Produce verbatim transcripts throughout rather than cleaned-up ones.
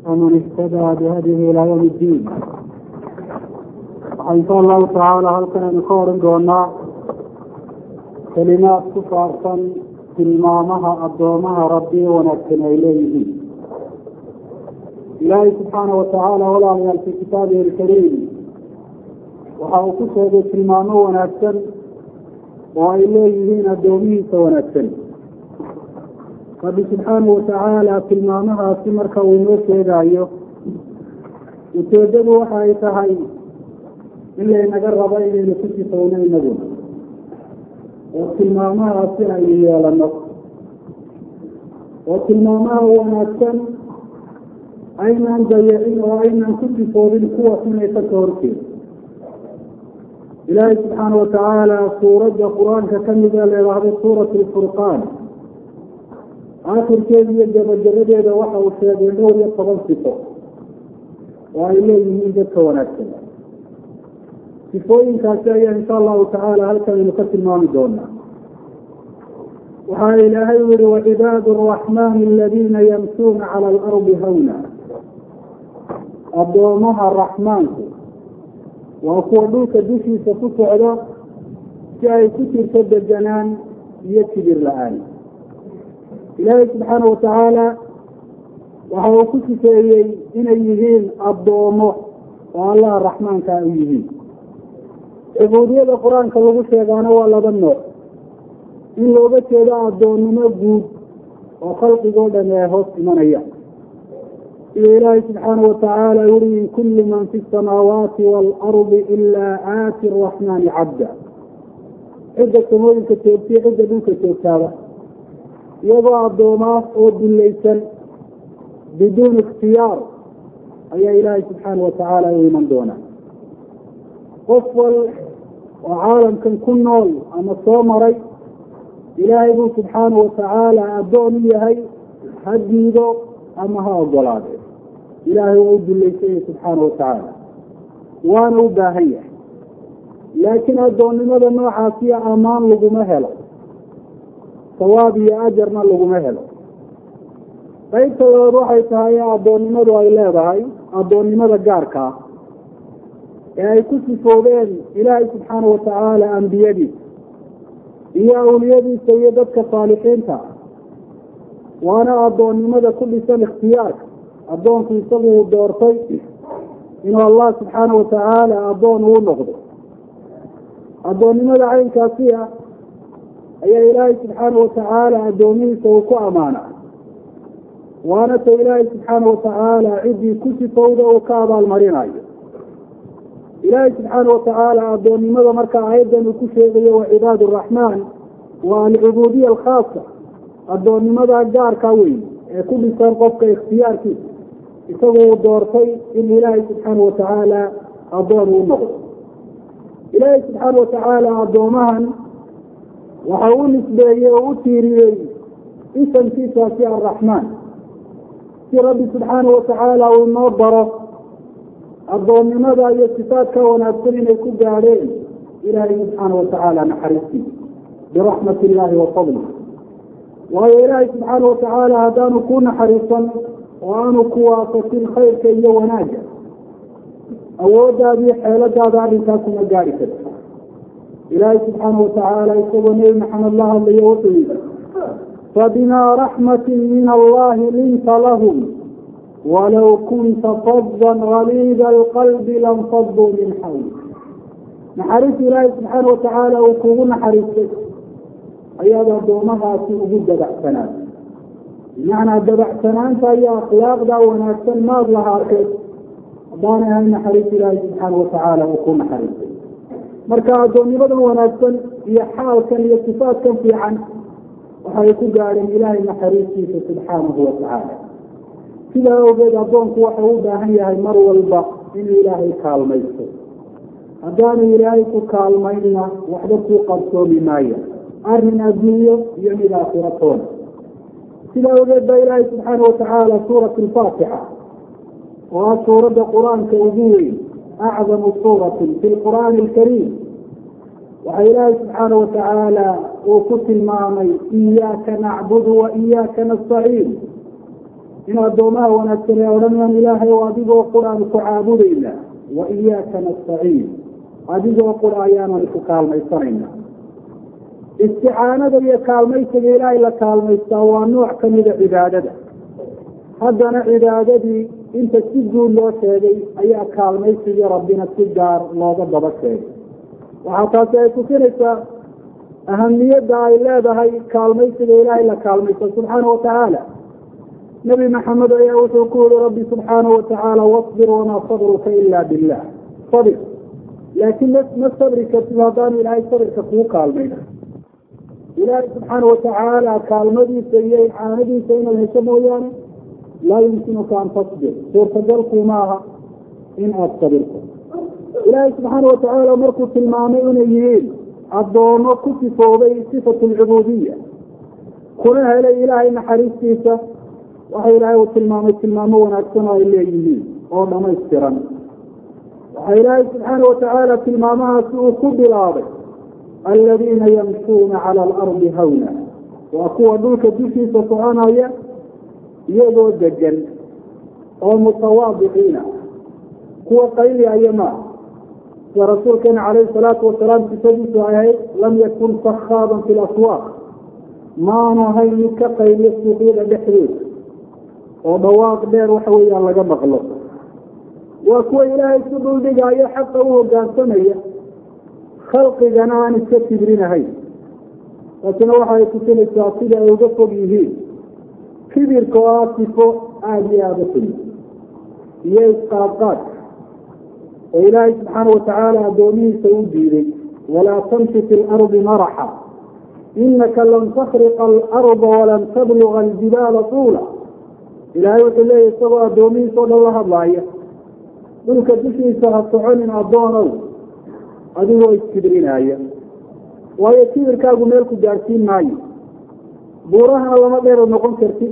ومن اهتدى بهديه إلى يوم الدين. إن شاء الله تعالى هل كان نقارن دونا كلمات كفارا tilmaamaha addoomaha rabbi wanaagsan ay leeyihiin. ilaahay subxaanahu watacaala walaalayaal fi kitaabihi alkariim waxa uu ku sheegay tilmaamo wanaagsan oo ay leeyihiin addoomihiisa wanaagsan. rabbi subxaanahu watacaala tilmaamahaasi marka uu inoo sheegayo ujeedadu waxa ay tahay in laynaga rabo inaynu ku sifowno inaguna oo tilmaamahaasi aynu yeelano oo tilmaamaha wanaagsan aynaan dayacin oo aynaan ku sifoobin kuwa xunaysa ka horteed. ilaahay subxaana watacaala suuradda qur-aanka kamida leedaahdo suurat lfurqaan aakhirkeeda iyo gabagaradeeda waxa uu sheegay dhowr iyo toban sifo oo ay leeyihiin dadka wanaagsan. sifooyinkaasi ayaa insha allahu tacaala halkan aynu ka tilmaami doonaa. waxaa ilaahay u yihi wacibaadu araxmaani aladiina yamsuuna cala alardi hawna. addoomaha raxmaanku waa kuwa dhulka dushiisa ku socdo si ay ku jirto deganaan iyo kibir la-aan. ilaahay subxaana watacaala waxa uu ku sifeeyey inay yihiin addoomo oo allaha raxmaanka u yihiin. cubuudiyada qur-aanka lagu sheegaana waa laba nooc. in looga jeedo addoonnimo guud oo khalqigoo dhan ee hoos imanaya iyo ilaahay subxaana watacaala yuri in kulli man fi samaawaati waalardi ilaa aati araxmaani cabda. cidda samooyinka joogtiyo cidda dhulka joogtaaba iyagoo addoomaas oo dullaysan biduuni ikhtiyaar ayaa ilaahay subxaana watacaala u iman doonaa. qof wal oo caalamkan ku nool ama soo maray ilaahay buu subxaana watacaala addoon u yahay, ha diido ama ha ogolaado. ilaahay waa u dullaysanya subxaana watacaala waana u baahan yahay. laakiin addoonnimada noocaasiyo ammaan laguma helo, sawaab iyo ajarna laguma helo. qaybta labaad waxay tahay addoonnimadu ay leedahay addoonnimada gaarka ah ee ay ku sifoobeen ilaahay subxaana watacaala ambiyadiisa iyo awliyadiisa iyo dadka saalixiinta. waana addoonnimada ku dhisan ikhtiyaarka. addoonku isagu uu doortay inuu allah subxaana watacaala addoon uu noqdo. addoonnimada caynkaasi ah ayaa ilaahay subxaana watacaala addoomihiisa uu ku amaana. waana ta ilaahay subxaana watacaala ciddii ku sifowda uu ka abaalmarinayo. ilaahay subxaana watacaala addoonnimada marka aayaddan uu ku sheegayo wa cibaad araxmaan waa alcubuudiya alkhaasa, addoonnimada gaarka weyn ee ku dhisan qofka ikhtiyaarkiisa isagu uu doortay in ilaahay subxaana watacaala addoon uu noqdo. ilaahay subxaana watacaala addoomahan waxa uu nisbeeyey oo u tiiriyey isamkiisaasi arraxmaan si rabbi subxaana watacaala uu noo baro addoonnimada iyo sifaadka wanaagsan inay ku gaadheen ilaahay subxaana watacaala naxariistiisa biraxmat illaahi wa fadli. waayo ilaahay subxaana watacaala haddaanu ku naxariisan oo aanu ku waafasin khayrka iyo wanaagga awooddaadii xeeladaada arrinkaa kuma gaari karto. ilaahay subxaana watacaala isagoo nebi maxamed la hadlayo wuxuu yidhi fabimaa raxmatin min allahi linta lahum walow kunta faddan galiida alqalbi lanfaduu min xawlik. naxariis ilaahay subxaana watacaala uu kugu naxariistay ayaad addoomahaasi ugu dabacsanaatay. bimacnaa dabacsanaanta iyo akhlaaqda wanaagsan maad lahaatee haddaanay ahay naxariis ilaahay subxaana watacaala uu ku naxariistay. marka addoonnimadan wanaagsan iyo xaalkan iyo sifaadkan fiican waxay ku gaadheen ilaahay naxariistiisa subxaanahu watacaala. sidaa awgeed addoonku waxau u baahan yahay mar walba inuu ilaahay kaalmaysto. haddaanu ilaahay ku kaalmaynna waxba kuu qabsoomi maayo, arrin adduunyo iyo mid aakhiro toona. sidaa awgeed baa ilaahay subxaana watacaala suurat alfaatixa oo ah suuradda qur-aanka ugu weyn acdamu suuratin fi lqur'aani alkariim waxaa ilaahay subxaana watacaala uu ku tilmaamay iyaaka nacbudu wa iyaaka nastaciin. إن أدومها ونكسر ورميا إلهي وأدقوا قرآن كعابد إلا وإياك نستعين أدقوا قرآن لكال ميسرين استعانة هي كالميسر إلهي لكالميسر ونوع كميد عبادة هذا عبادتي انت تسجل لو شيء أي كالميسر ربنا تجار لا ضد بكر وحتى سيكون أهمية إلى هاي كالميسر إلهي لكالميسر سبحانه وتعالى نبي محمد يقول ربي سبحانه وتعالى واصبر وما صبرك إلا بالله صبر لكن ما صبرك تلادان إلهي صبرك فوق كالميسر إلهي سبحانه وتعالى كالمدي سيئي عاندي سيئنا الهشم يعني لا يمكنك أن تصبر سيرتجلكم معها إن أصبركم إلهي سبحانه وتعالى مركز المامين يهين الضوء كتفوا به صفة العبودية كلها إلى إلهي محريستيسة وحي إلهي وتلمام التلمامون أكثر إليه وما يسترا وحي إلهي سبحانه وتعالى تلمامها سوء كل الأرض الذين يمشون على الأرض هونا وأقوى ذلك بشي سبحانه يدو الدجل ومتواضعين هو قيل أيما ورسول كان عليه الصلاة والسلام في سجد آيات لم يكن صخابا في الأسواق ما نهيك قيل يستطيع بحرير وضواق دير وحوية الله جمع الله وكوى إلهي سبول بقايا حتى هو قال سمية خلق جنان الكتبرين هاي لكن وحا يكتل التعطيل يوقفوا به كبير كواسفه آدي آدسل يسقاقات وإلهي سبحانه وتعالى دوني سيودي لي ولا تمشي في الأرض مرحا إنك لن تخرق الأرض ولن تبلغ الجبال طولا إلهي وإلهي سوى دوني صلى الله عليه ذلك بشي سهطعون أدونه أدوه يتكبرين هاي وهي كبير كاقو ميلكو جارسين ماي بورها لما غير نقوم كرتي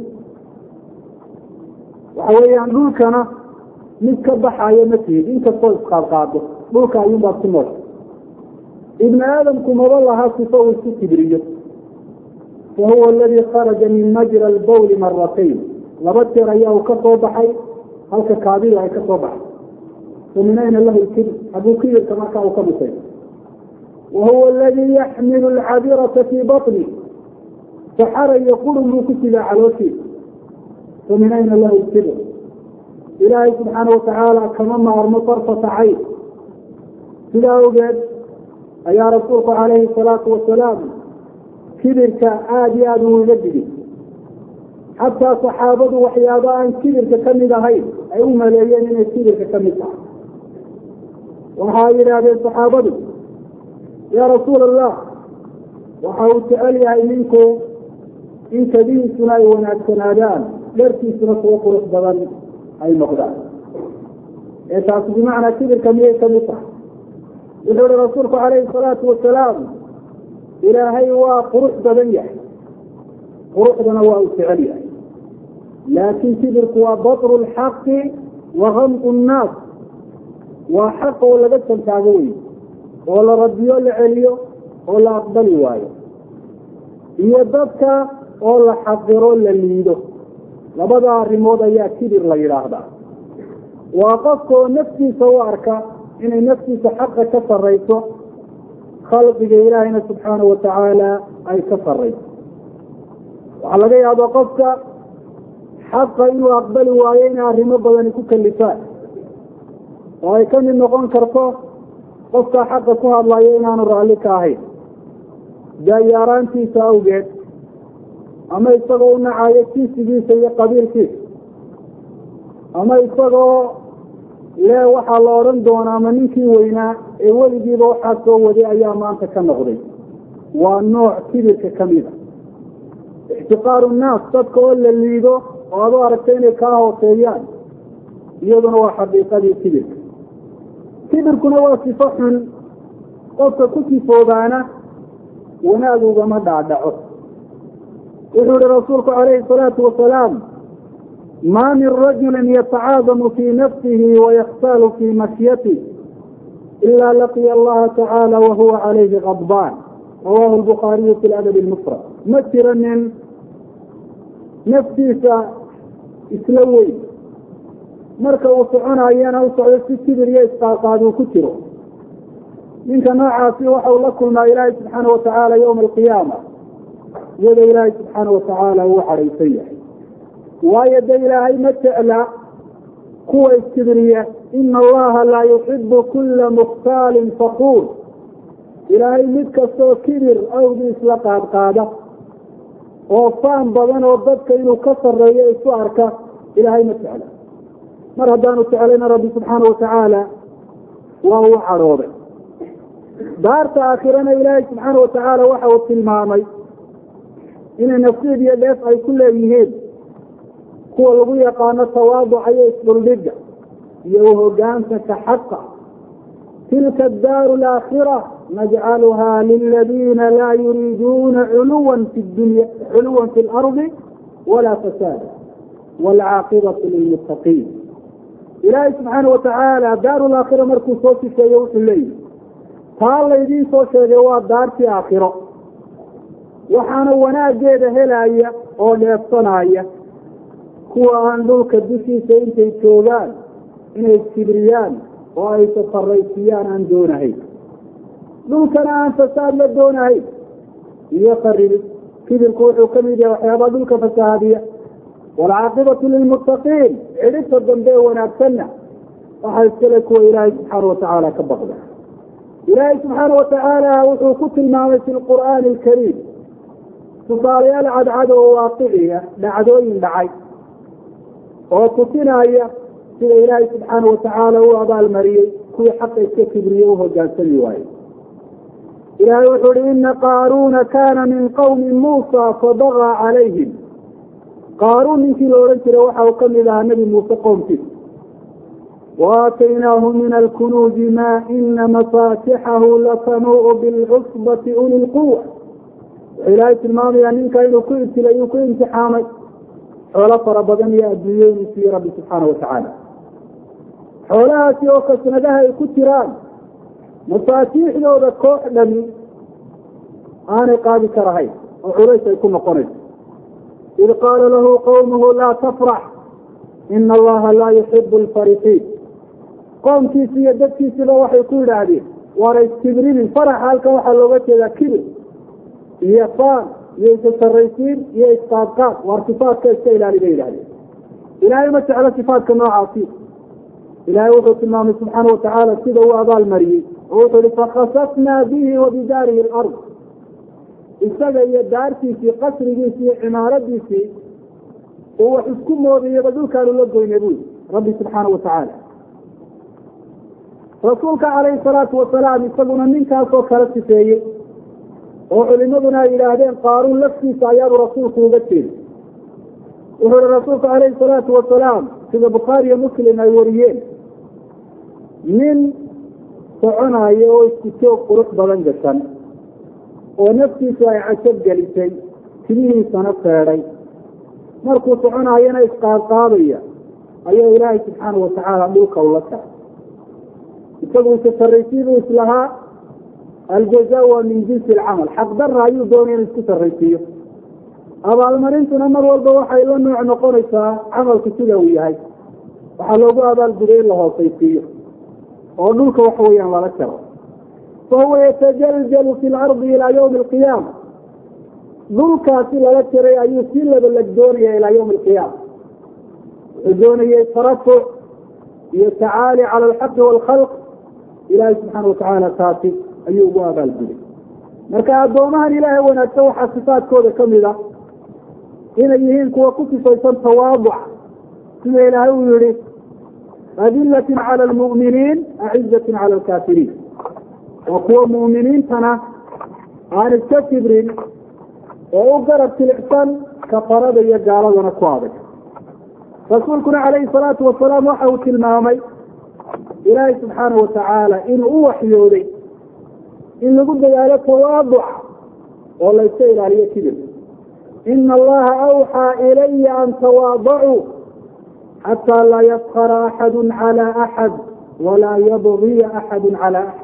وحويان ذلكنا نتكبح آية مسيد إنك الصوت قاقاده ذلك أيوم بابتمر ابن آدم كما والله صفوه الكبرية وهو الذي خرج من مجرى البول مرتين لبتر أياه كصوبحي هل ككابير أي كصوبحي ومن أين الله الكبر أبو كبير كما كانوا كبسين وهو الذي يحمل العبيرة في بطنه فحرى يقول مكتب على وشيء ومن أين الله الكبر إلهي سبحانه وتعالى كمما أرمى طرفة عين سلا وجد يا رسولك عليه الصلاة والسلام كبرك آدي آدي وجددي حتى صحابه وحيادان كبرك كمد هين أي ملايين من كبرك كمد وحاير هذه الصحابة يا رسول الله وحاول تألي منكم إن كبير سناي ونعكسنادان لرتي سنة وقرص بغن أي مقدار إيساس بمعنى كبير كمية كمية يقول رسولك عليه الصلاة والسلام إلهي وقرص بغنية قرص بنواء الفعلية لكن كبير هو بطر الحق وغمط الناس وحق ولا قدسا تعقوي ولا رديو لعليو ولا أقبل وايو يددك ولا حقرون لليدو لبدا الرموض يا كبير لا يراهدا وقفكو نفسي سوارك إن نفسي سحق كفر ريسو خلق إلهنا سبحانه وتعالى أي كفر ريسو وعلى ذي هذا وقفك حق إنه أقبل وايينا الرموض ونكو كاللفات وهي كان النقون كرتو قفك حق كوها الله يينا نرعلك هاي جاياران في ساوجد أما يستغلون عايتي سبيسي قبيل كيف أما يستغلوا لا وحا لورن دونا منيكي وينا اولي جيبا وحا سوودي أيام أنت كنغضي والنوع كبير كميدة احتقار الناس تدكو إلا اللي يدو وهذا أركتين كاهو سيان يدون هو حقيقة كبير كبير كنا وصفح قلت كتي فوضانا ونادوا بما دعدعه يقول رسولك عليه الصلاة والسلام ما من رجل يتعاظم في نفسه ويختال في مشيته إلا لقي الله تعالى وهو عليه غضبان رواه البخاري في الأدب المفرد مثلا من نفسي isla weyn marka uu soconayana u socdo si kibir iyo isqaaqaad uu ku jiro ninka noocaasi waxau la kulmaa ilaahay subxaana watacaala yowma alqiyaama iyada ilaahay subxaana watacaala uu cadhaysan yahay waayo de ilaahay ma jecla kuwa iskibiriya ina allaha laa yuxibu kula mukhtaalin fakuur ilaahay mid kastoo kibir awgiis la qaadqaada oo faan badan oo dadka inuu ka sarreeyo isu arka ilaahay ma jecla mar haddaanu jeclayna rabbi subxaana watacaala waa uu cadhooday daarta aakhirana ilaahay subxaana watacaala waxa uu tilmaamay inay nasiib iyo dheef ay ku leeyihiin kuwa lagu yaqaano tawaaduca iyo isdhuldhigga iyo uhogaansanka xaqa tilka adaaru alaakhira najcaluha liladiina laa yuriiduuna culuwan fi dunya culuwan fi lardi walaa fasaada waalcaaqibatu lilmuttaqiin ilaahay subxaana watacaala daaru laakhira markuu soo sifeeyo wuxuu leeyihi taa laydiin soo sheegay waa daartii aakhiro waxaana wanaaggeeda helaya oo dheefsanaya kuwa aan dhulka dushiisa intay joogaan inay kibriyaan oo ay tafaraysiiyaan aan doonahayn dhulkana aan fasaad la doonahayn iyo qaribid kibirku wuxuu ka mid yahay waxyaabaa dhulka fasahaadiya waalcaaqibatu lilmuttaqiin cidhibta dambe ee wanaagsanna waxaa iskale kuwa ilaahay subxaana watacaala ka baqda ilaahay subxaana watacaala wuxuu ku tilmaamay fi lqur'aani alkariim tusaalayaal cadcad oo waaqiciya dhacdooyin dhacay oo tusinaya sida ilaahay subxaana watacaala u abaalmariyey kuwii xaqa iska kibriye u hogaansami waaye ilaahay wuxuu uhi ina qaaruuna kana min qawmi muusa fabagaa calayhim qaaruun ninkii la odhan jiray waxa uu kamid ahaa nebi muuse qoomkiisa waaataynaahu min alkunuuzi ma ina mafaatixahu latanuu'u bilcusbati uli lquwa wuxuu ilaahay tilmaamayaa ninka inuu ku ibtilay uu ku imtixaamay xoolo fara badan iyo adduunye inuu siiye rabbi subxaana watacaala xoolahaasi oo kasnadaha ay ku jiraan mafaatiixdooda koox dhami aanay qaadi karahayn oo culays ay ku noqonayso id qaala lahu qawmuhu laa tafrax ina allaha laa yuxibu alfarixiin qoomkiisi iyo dadkiisiba waxay ku yidhaahdeen waana iskibrinin faraxa halkan waxaa looga jeedaa kibir iyo faan iyo isasaraysiin iyo isqaadqaad waar sifaadka iska ilaali bay yidhahdeen ilaahay ma jeclo sifaadka noocaasi ilaahay wuxuu tilmaamay subxaana watacaala sida uu abaal mariyey oo wuxuu ihi fakasafnaa bihi wa bidaarihi alard isaga iyo daartiisii qasrigiisii iyo cimaaradiisii uu wax isku moodayaba dhulkaanu la goynay buy rabbi subxaana watacaala rasuulka calayhi salaatu wasalaam isaguna ninkaasoo kala sifeeyey oo culimaduna ay yidhaahdeen qaaruun laftiisa ayaanu rasuulku uga jeeday wuxuu ihi rasuulku calayhi salaatu wasalaam sida bukhaari iyo muslim ay wariyeen nin soconayo oo isku joog qurux badan gashan oo naftiisu ay cajab gelisay timihiisana feedhay markuu soconaayana isqaadqaadaya ayaa ilaahay subxaana watacaala dhulka ula tahay isagu isasaraysiibuu islahaa aljaza waa min jinsi alcamal xaqdarra ayuu doonay inu isku sarraysiiyo abaalmarintuna mar walba waxay la nooc noqonaysaa camalku sida uu yahay waxaa loogu abaalguday in la hoosaysiiyo oo dhulka waxa weeyaan lala jaro fahuwa yatajaljalu fi lardi ilaa yawmi alqiyaama dhulkaasi lala jaray ayuu sii labalag doonaya ilaa yawmi alqiyaama wuxuu doonayay tarafuc iyo tacaali cala alxaqi waalkhalq ilaahay subxaana watacaala taasi ayuu ugu abaalguday marka addoomahan ilaahay wanaagsan waxaa sifaadkooda kamid ah inay yihiin kuwa ku sifaysan tawaaduc sida ilaahay uu yihi adilatin cala almu'miniin acizatin cala alkaafiriin waa kuwa mu'miniintana aan iska kibrin oo u garab tilicsan kafarada iyo gaaladana ku adag rasuulkuna calayhi salaatu wasalaam waxa uu tilmaamay ilaahay subxaana watacaala inuu u waxyooday in lagu dadaalo tawaaduc oo layska ilaaliyo kibir ina allaha awxaa ilaya an tawaadacuu xataa laa yafkara axadu cala axad walaa yabgiya axadu cala axad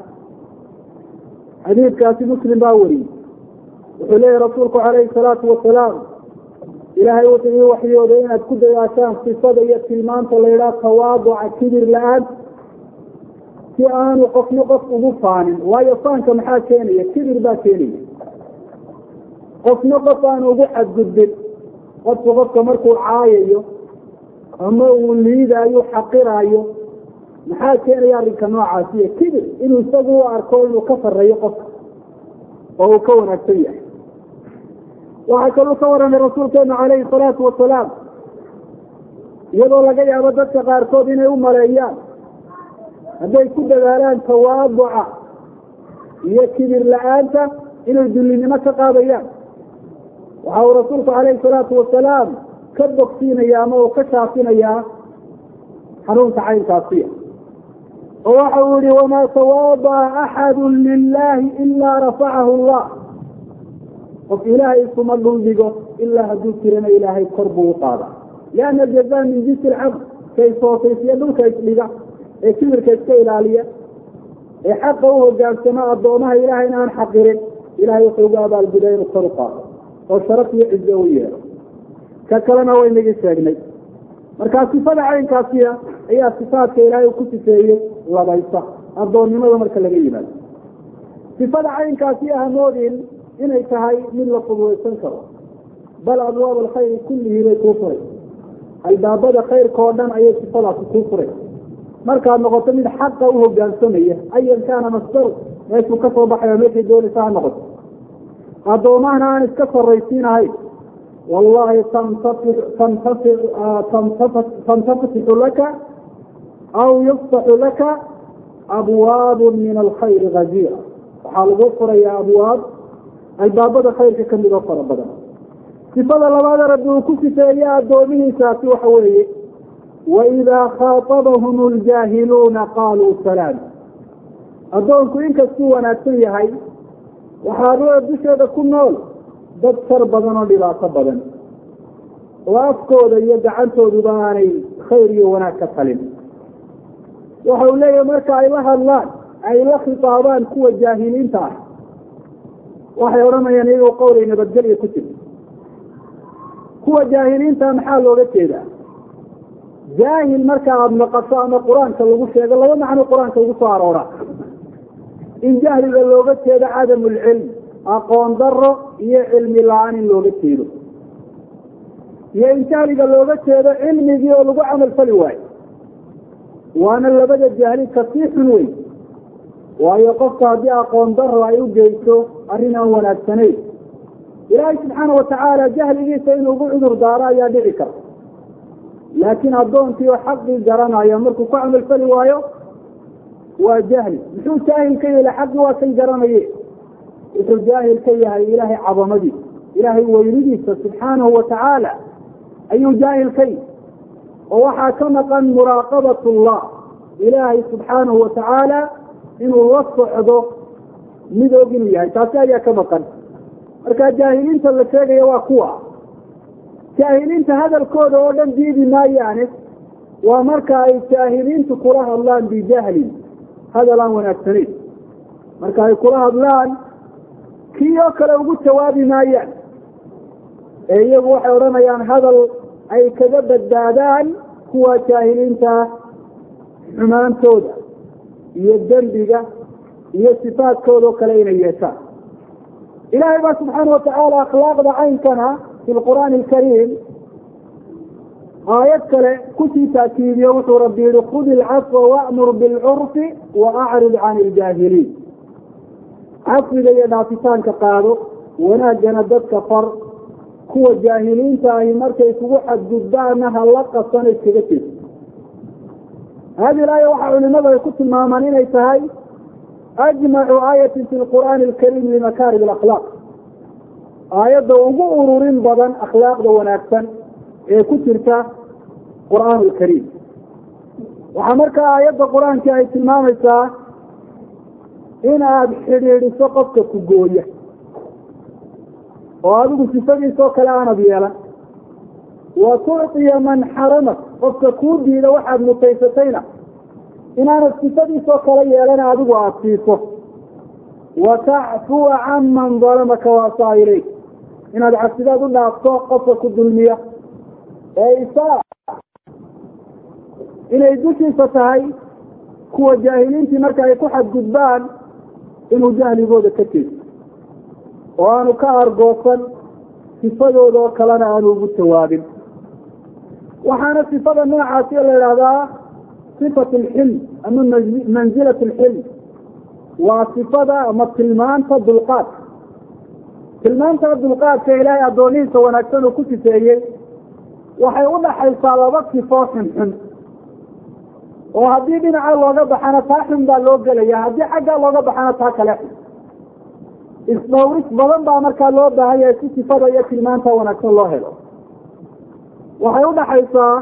xadiidkaasi muslim baa wariyey wuxuu leeyahy rasuulku calayhi salaatu wasalaam ilaahay wuxuu ii waxyooday inaad ku dadaashaan sifada iyo tilmaanta la yidhaha tawaaduca kibir la-aan si aanu qofna qof ugu faanin, waayo faanka maxaa keenaya? kibir baa keenaya. qofna qof aanu ugu xadgudbin. qofku qofka markuu caayayo ama uu liidaayo xaqiraayo maxaa keenaya arrinka noocaasiya? kibir, inuu isagu u arko inuu ka sarreeyo qofka oo uu ka wanaagsan yahay. waxaa kaluu ka waramay rasuulkeenu calayhi salaatu wasalaam, iyadoo laga yaabo dadka qaarkood inay u maleeyaan hadday ku dadaalaan tawaaduca iyo kibir la-aanta inay dullinimo ka qaadayaan. waxa uu rasuulku calayhi salaatu wasalaam ka bogsiinaya ama uu ka shaafinayaa xanuunka caynkaasiya, oo waxa uu yihi wamaa tawaadaca axadu lilahi ilaa rafacahu allah. qof ilaahay isuma dhuldhigo ilaa hadduu jirana ilaahay kor buu u qaada. lianna aljazaa min jinsi alcabd, kay soosaysiya dhulka isdhiga ee kibirka iska ilaaliya ee xaqa u hogaansama addoomaha ilaahayna aan xaqirin, ilahay wuxuu ugu abaalgudaa inuu kor u qaado oo sharaf iyo cizo u yeelo. ka kalena waynagi sheegnay. markaa sifada caynkaasiya ayaa sifaadka ilaahay uu ku sifeeyey labaysa addoonnimada marka laga yimaado. sifada caynkaasiya hamoodin inay tahay mid la fududaysan karo, bal abwaab alkhayri kullihii bay kuu furay. albaabada khayrka oo dhan ayay sifadaasi kuu furay markaad noqoto mid xaqa u hogaansamaya, ayan kaana masdaru, meeshuu ka soo baxayo meeshay doonaysa ha noqoto. addoomahana aan iska sarraysiinahayn. wallahi tantafatixu laka aw yuftaxu laka abwaabu min alkhayri ghaziira. waxaa lagu furayaa abwaab albaabada khayrka kamid oo fara badan. sifada labaada rabbi uu ku sifeeye addoomihiisaasi waxa weeye waidaa khaatabahum ljaahiluuna qaaluu salaam. addoonku inkastuu wanaagsan yahay waxaa ruuxa dusheeda ku nool dad shar badan oo dhibaato badan oo afkooda iyo gacantooduba aanay khayr iyo wanaag ka talin. waxa uu leeyahay marka ay la hadlaan ay la khitaabaan kuwa jaahiliinta ah, waxay odhanayaan iyagoo qowlay nabadgelya ku jirta. kuwa jaahiliinta maxaa looga jeedaa? jaahil marka aada maqasho ama qur-aanka lagu sheego laba macno qur-aanka ugu soo aroora. in jahliga looga jeedo cadamu lcilm, aqoon daro iyo cilmi la-aan in looga jeedo, iyo in jahliga looga jeedo cilmigii oo lagu camal fali waayo. waana labada jahli kasii xun wey, waayo qofka haddii aqoon daro ay u geyso arrin aan wanaagsanayn, ilaahay subxaana watacaala jahligiisa inuu ugu cudur daaro ayaa dhici karta. laakiin addoonkii oo xaqii garanaya markuu ku camal fali waayo waa jahli. muxuu jaahil ka yahay? xaqii waa kan garanaye. wuxuu jaahil ka yahay ilaahay cadamadiisa, ilaahay weynidiisa subxaanahu watacaala ayuu jaahil ka yahy. oo waxaa ka maqan muraaqabat llah, ilaahay subxaanahu watacaala inuu la socdo mid og inuu yahay, taasi ayaa ka maqan. marka jaahiliinta la sheegaya waa kuwa jaahiliinta hadalkooda oo dhan diidi maayaane, waa marka ay jaahiliintu kula hadlaan bijahlin, hadal aan wanaagsanayn. marka ay kula hadlaan kii oo kale ugu jawaabi maayaan, ee iyagu waxay odhanayaan hadal ay kaga badbaadaan kuwa jaahiliinta xumaantooda iyo dembiga iyo sifaadkooda oo kale inay yeeshaan. ilaahay baa subxaana watacaala akhlaaqda caynkana fi lqur'aani alkariim aayad kale kusii taakiidiyo wuxuu rabbi yihi khud ilcafwa wa'mur bilcurfi waacrid can iljaahiliin. cafwiga iyo dhaafitaanka qaado, wanaaggana dadka far, kuwa jaahiliinta ahi markay kugu xadgudbaana hala qabsana iskaga jeeso. hadi aaya waxaa culimadu ay ku tilmaamaan inay tahay ajmacu aayatin fi lqur'aani alkariim limakaarim alakhlaaq, aayadda ugu ururin badan akhlaaqda wanaagsan ee ku jirta qur'aan alkariim. waxaa markaa aayadda qur-aankii ay tilmaamaysaa in aada xidhiidhiso qofka ku gooya oo adigu sifadiisoo kale aanad yeelan, wa tucطiya man xaramak, qofka kuu diida waxaad mutaysatayna inaanad sifadiisoo kale yeelan adigu aada siiso, wa tacfuwa can man dalamaka waasaa ilayk, inaad cabsidaad u dhaafto qofka ku dulmiya ee isaa inay dushiisa tahay kuwa jaahiliintii marka ay ku xadgudbaan inuu jahligooda ka jeesto oo aanu ka argoosan sifadooda oo kalena aanu ugu jawaabin. waxaana sifada noocaasi la idhaahdaa sifat alxilm ama manzilat alxilm, waa sifada ama tilmaanta dulqaadka. tilmaanta dulqaadka ilaahay addoonihiisa wanaagsan uu ku sifeeyey waxay u dhaxaysaa laba sifo xunxun oo haddii dhinaca looga baxana taa xun baa loo gelaya, haddii xaggaa looga baxana taa kale xun. isdhowris badan baa markaa loo baahan yahay si sifada iyo tilmaanta wanaagsan loo helo. waxay u dhaxaysaa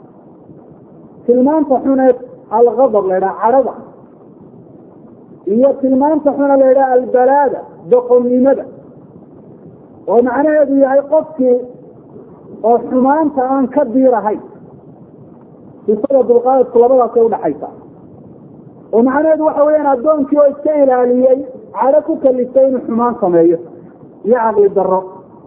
tilmaanta xune alghadab la idhaha cadhada, iyo tilmaanta xune la idhaha albalaada doqonnimada, oo macnaheedu yahay qofkii oo xumaanta aan ka diirahayn. sifada dulqaadku labadaasay udhaxaysaa, oo macnaheedu waxa weyaan addoonkii oo iska ilaaliyey cadho ku kalistay inuu xumaan sameeyo iyo caqli darro,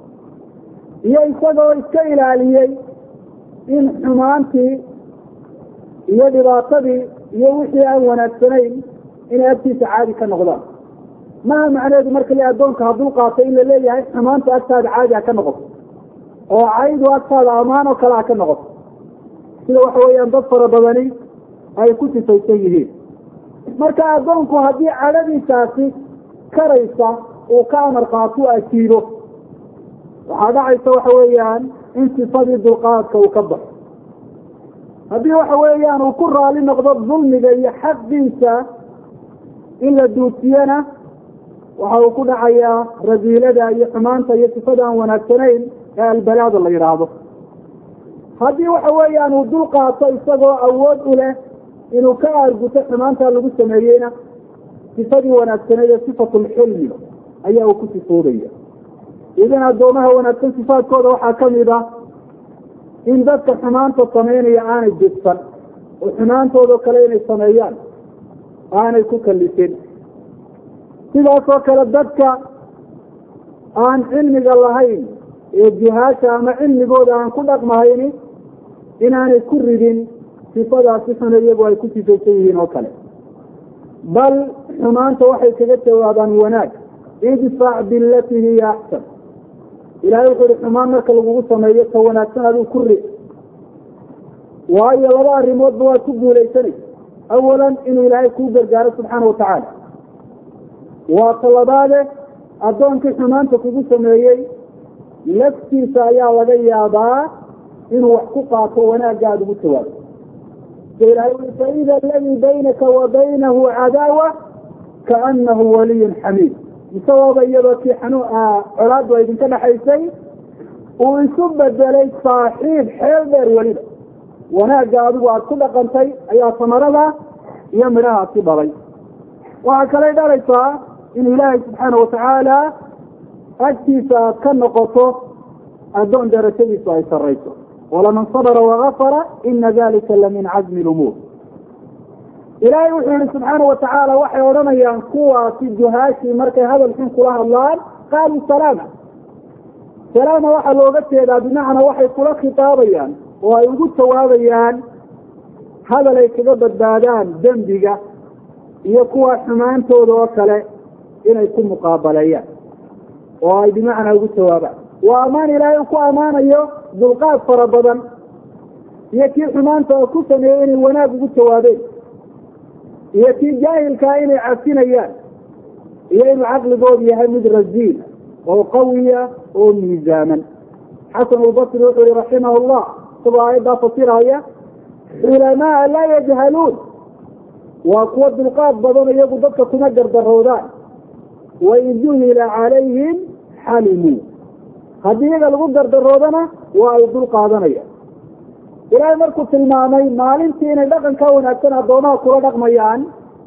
iyo isagoo iska ilaaliyey in xumaantii iyo dhibaatadii iyo wixii aan wanaagsanayn inay agtiisa caadi ka noqdaan. maha macnaheedu marka le addoonka hadduu qaato in la leeyahay xumaanta agtaada caadi ha ka noqoto oo caydu agtaada ammaan oo kale ha ka noqoto, sida waxa weeyaan dad fara badani ay ku sifaysan yihiin. marka addoonku haddii cadhadiisaasi karaysa uu ka amar qaato u ajiibo, waxaa dhacaysa waxa weeyaan in sifadii dulqaadka uu ka baxo. haddii waxa weeyaan uu ku raali noqdo dulmiga iyo xaqiisa in la duudsiyana waxa uu ku dhacayaa radiilada iyo xumaanta iyo sifada aan wanaagsanayn ee albalaada la yidhaahdo. haddii waxa weeyaan uu dul qaato isagoo awood u leh inuu ka aarguto xumaantaa lagu sameeyeyna sifadii wanaagsaneed ee sifatulxilmi ayaa uu ku sifoodaya. idan addoomaha wanaagsan sifaadkooda waxaa kamid ah in dadka xumaanta sameynaya aanay didsan oo xumaantooda kale inay sameeyaan aanay ku kalifin. sidaasoo kale dadka aan cilmiga lahayn ee jihaasha ama cilmigooda aan ku dhaqmahayni inaanay ku ridin sifadaasi xun iyagu ay ku sifaysan yihiin oo kale, bal xumaanta waxay kaga jawaabaan wanaag. idfac bilatii hiya axsan. ilahay wuxuu ihi xumaan marka lagugu sameeyo ka wanaagsan aduu ku rid, waayo laba arrimoodba waad ku guulaysanaysa. awalan inuu ilaahay kuu gargaaro subxaana watacaala, waa talabaade addoonkii xumaanta kugu sameeyey laftiisa ayaa laga yaabaa inuu wax ku qaato wanaagga aada ugu jawaabo. ilahay ui faida aladii baynaka wa baynahu cadaawa kaanahu waliyun xamiid. isagooba iyadoo kii xanu colaadu a idinka dhaxaysay uu isu bedelay saaxiib xeel dheer weliba. wanaagga adigu aada ku dhaqantay ayaa samarada iyo midhahaasi dhalay. waxaa kalay dhalaysaa in ilaahay subxaana watacaala agtiisa aad ka noqoto addoon darajadiisu ay sarayso. walaman sabra wagafara ina dalika lamin cazmi lumuur. ilaahay wuxuu yihi subxaana watacaala waxay odhanayaan kuwaasi juhaashii markay hadal xun kula hadlaan qaaluu salaama. salaama waxaa looga jeedaa bimacnaa waxay kula khitaabayaan oo ay ugu jawaabayaan hadal ay kaga badbaadaan dembiga iyo kuwa xumaantooda oo kale inay ku muqaabaleeyaan oo ay bimacnaa ugu jawaabaan. waa ammaan ilaahay ku ammaanayo dulqaad fara badan iyo kii xumaanta oo ku sameeyey inay wanaag ugu jawaabeen, iyo kii jaahilkaa inay cafinayaan, iyo inuu caqligoodu yahay mid rasiil oo qawiya oo miisaaman. xasan albasri wuxuu yihi raximah llah isagoo aayaddaa fasiraya, culamaa laa yajhaluun, waa kuwa dulqaad badan iyagu dadka kuma gardaroodaan. wain juhila calayhim xalimuu, haddii iyaga lagu gardaroodana waa ay dul qaadanayaan. ilaahay markuu tilmaamay maalintii inay dhaqanka wanaagsan addoomaha kula dhaqmayaan,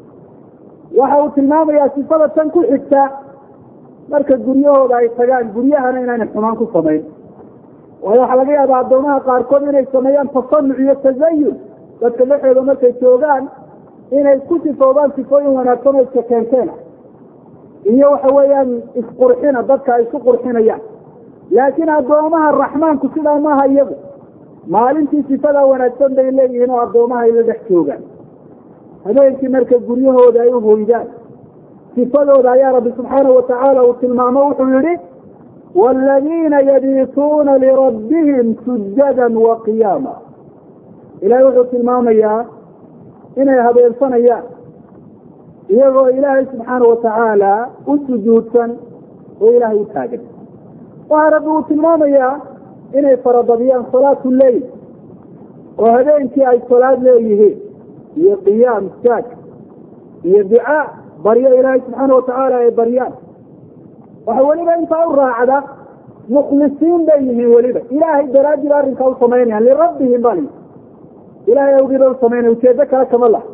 waxa uu tilmaamayaa sifada tan ku xigta marka guryahooda ay tagaan guryahana inaanay xumaan ku samayn. waayo waxaa laga yaabaa addoomaha qaarkood inay sameeyaan tasanuc iyo tasayun dadka dhexeeda markay joogaan inay ku sifoobaan sifooyin wanaagsan oo iska keenkeena iyo waxa weeyaan isqurxina dadka ay isku qurxinayaan. laakiin addoomaha raxmaanku sidaa maaha iyagu maalintii sifadaa wanaagsan bay leeyihiin oo addoomaha ay la dhex joogaan habeenkii marka guryahooda ay u hoydaan sifadooda ayaa rabbi subxaanahu watacaala uu tilmaamo wuxuu yihi waaladiina yabiituuna lirabbihim sujadan wa qiyaama ilahay wuxuu tilmaamayaa inay habeensanayaan iyagoo ilaahay subxaanahu watacaala u sujuudsan oo ilaahay u taagan waxaa rabbi uu tilmaamayaa inay faradadiyaan salaatu leyl oo habeenkii ay salaad leeyihiin iyo qiyaam istaag iyo ducaa baryo ilaahay subxaana watacaala ay baryaan waxa weliba intaa u raacda mukhlisiin bay yihiin weliba ilaahay daraadii ba arrinkaa u samaynayaan lirabbihim bali ilahay awgiiba u samaynaya ujeedo kale kama laha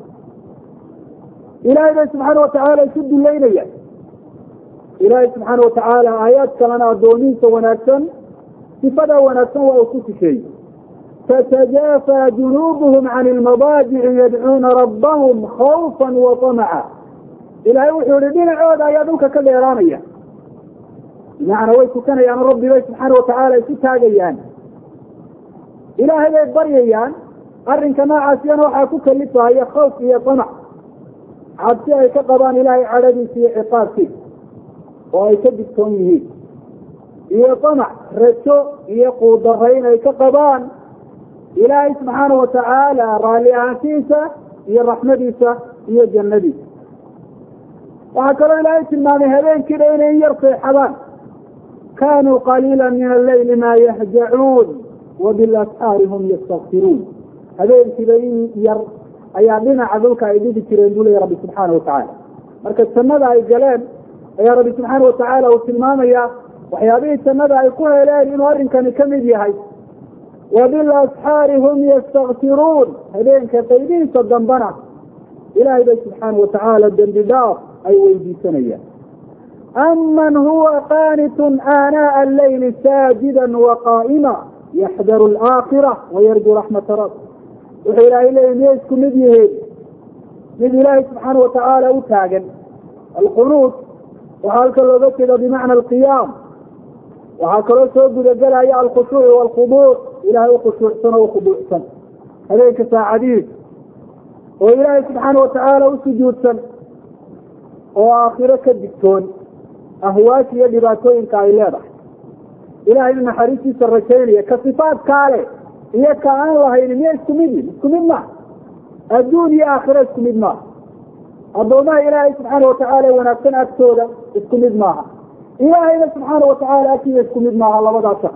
ilaahay bay subxaana watacaala isu duleynayaan ilaahay subxaana watacaala aayaad kalena addoomihiisa wanaagsan sifadaa wanaagsan waa uu ku sifeeyey tatajaafaa junuubuhum can ilmabaajici yadcuuna rabbahum khawfan wa tamaca ilaahay wuxuu yihi dhinacooda ayaa dhulka ka dheeraanaya bimacnaa way tukanayaan rabbi bay subxaana watacaala isu taagayaan ilaahay bay baryayaan arrinka noocaasiyana waxaa ku kalifaya khawf iyo tamac cabsi ay ka qabaan ilaahay cadhadiisa iyo ciqaabkiisa oo ay ka digtoon yihiin iyo tamac rajo iyo quudarayn ay ka qabaan ilaahay subxaana watacaala raalli ahaantiisa iyo raxmadiisa iyo jannadiisa waxaa kaloo ilaahay tilmaamay habeenkiiba inay yar seexadaan kaanuu qaliila min alleyli maa yahjacuun wa bilasxaari hum yastakfiruun habeenkiiba in yar ayaa dhinaca dhulka ay dhigi jireen buu leeya rabbi subxaana watacaala marka jannada ay galeen ayaa rabbi subxaana watacaala uu tilmaamaya waxyaabihii jannada ay ku heleen inuu arrinkani ka mid yahay wa bilasxaari hum yastakfiruun habeenka qaybihiisa dambana ilaahay bay subxaana watacaala dembi dhaaf ay weydiisanayaan aman huwa qaanitun aanaa alleyli saajidan waqaa'ima yaxdaru alaakhira wayarju raxmata rabb wuxuu ilaahay leeyahy miyay isku mid yihiin mid ilaahay subxaana watacaala u taagan alqunuud waxaa halka looga jeeda bimacna alqiyaam waxaa kaloo soo gudagelaya alkhushuuc waalkhuduuc ilahay u khushuucsan oo u khuduucsan habeenka saacadihiis oo ilaahay subxaana watacaala u sujuudsan oo aakhiro ka digtoon ahwaasha iyo dhibaatooyinka ay leedahay ilahayna naxariistiisa rajaynaya ka sifaadkaa leh iyo ka aan lahayni miya isku mid yihin isku mid maaha adduun iyo aakhiro isku mid maaha addoomaha ilaahay subxaana watacaala wanaagsan agtooda isku mid maaha ilaahayna subxaana watacaala agtiisa isku mid maaha labadaasa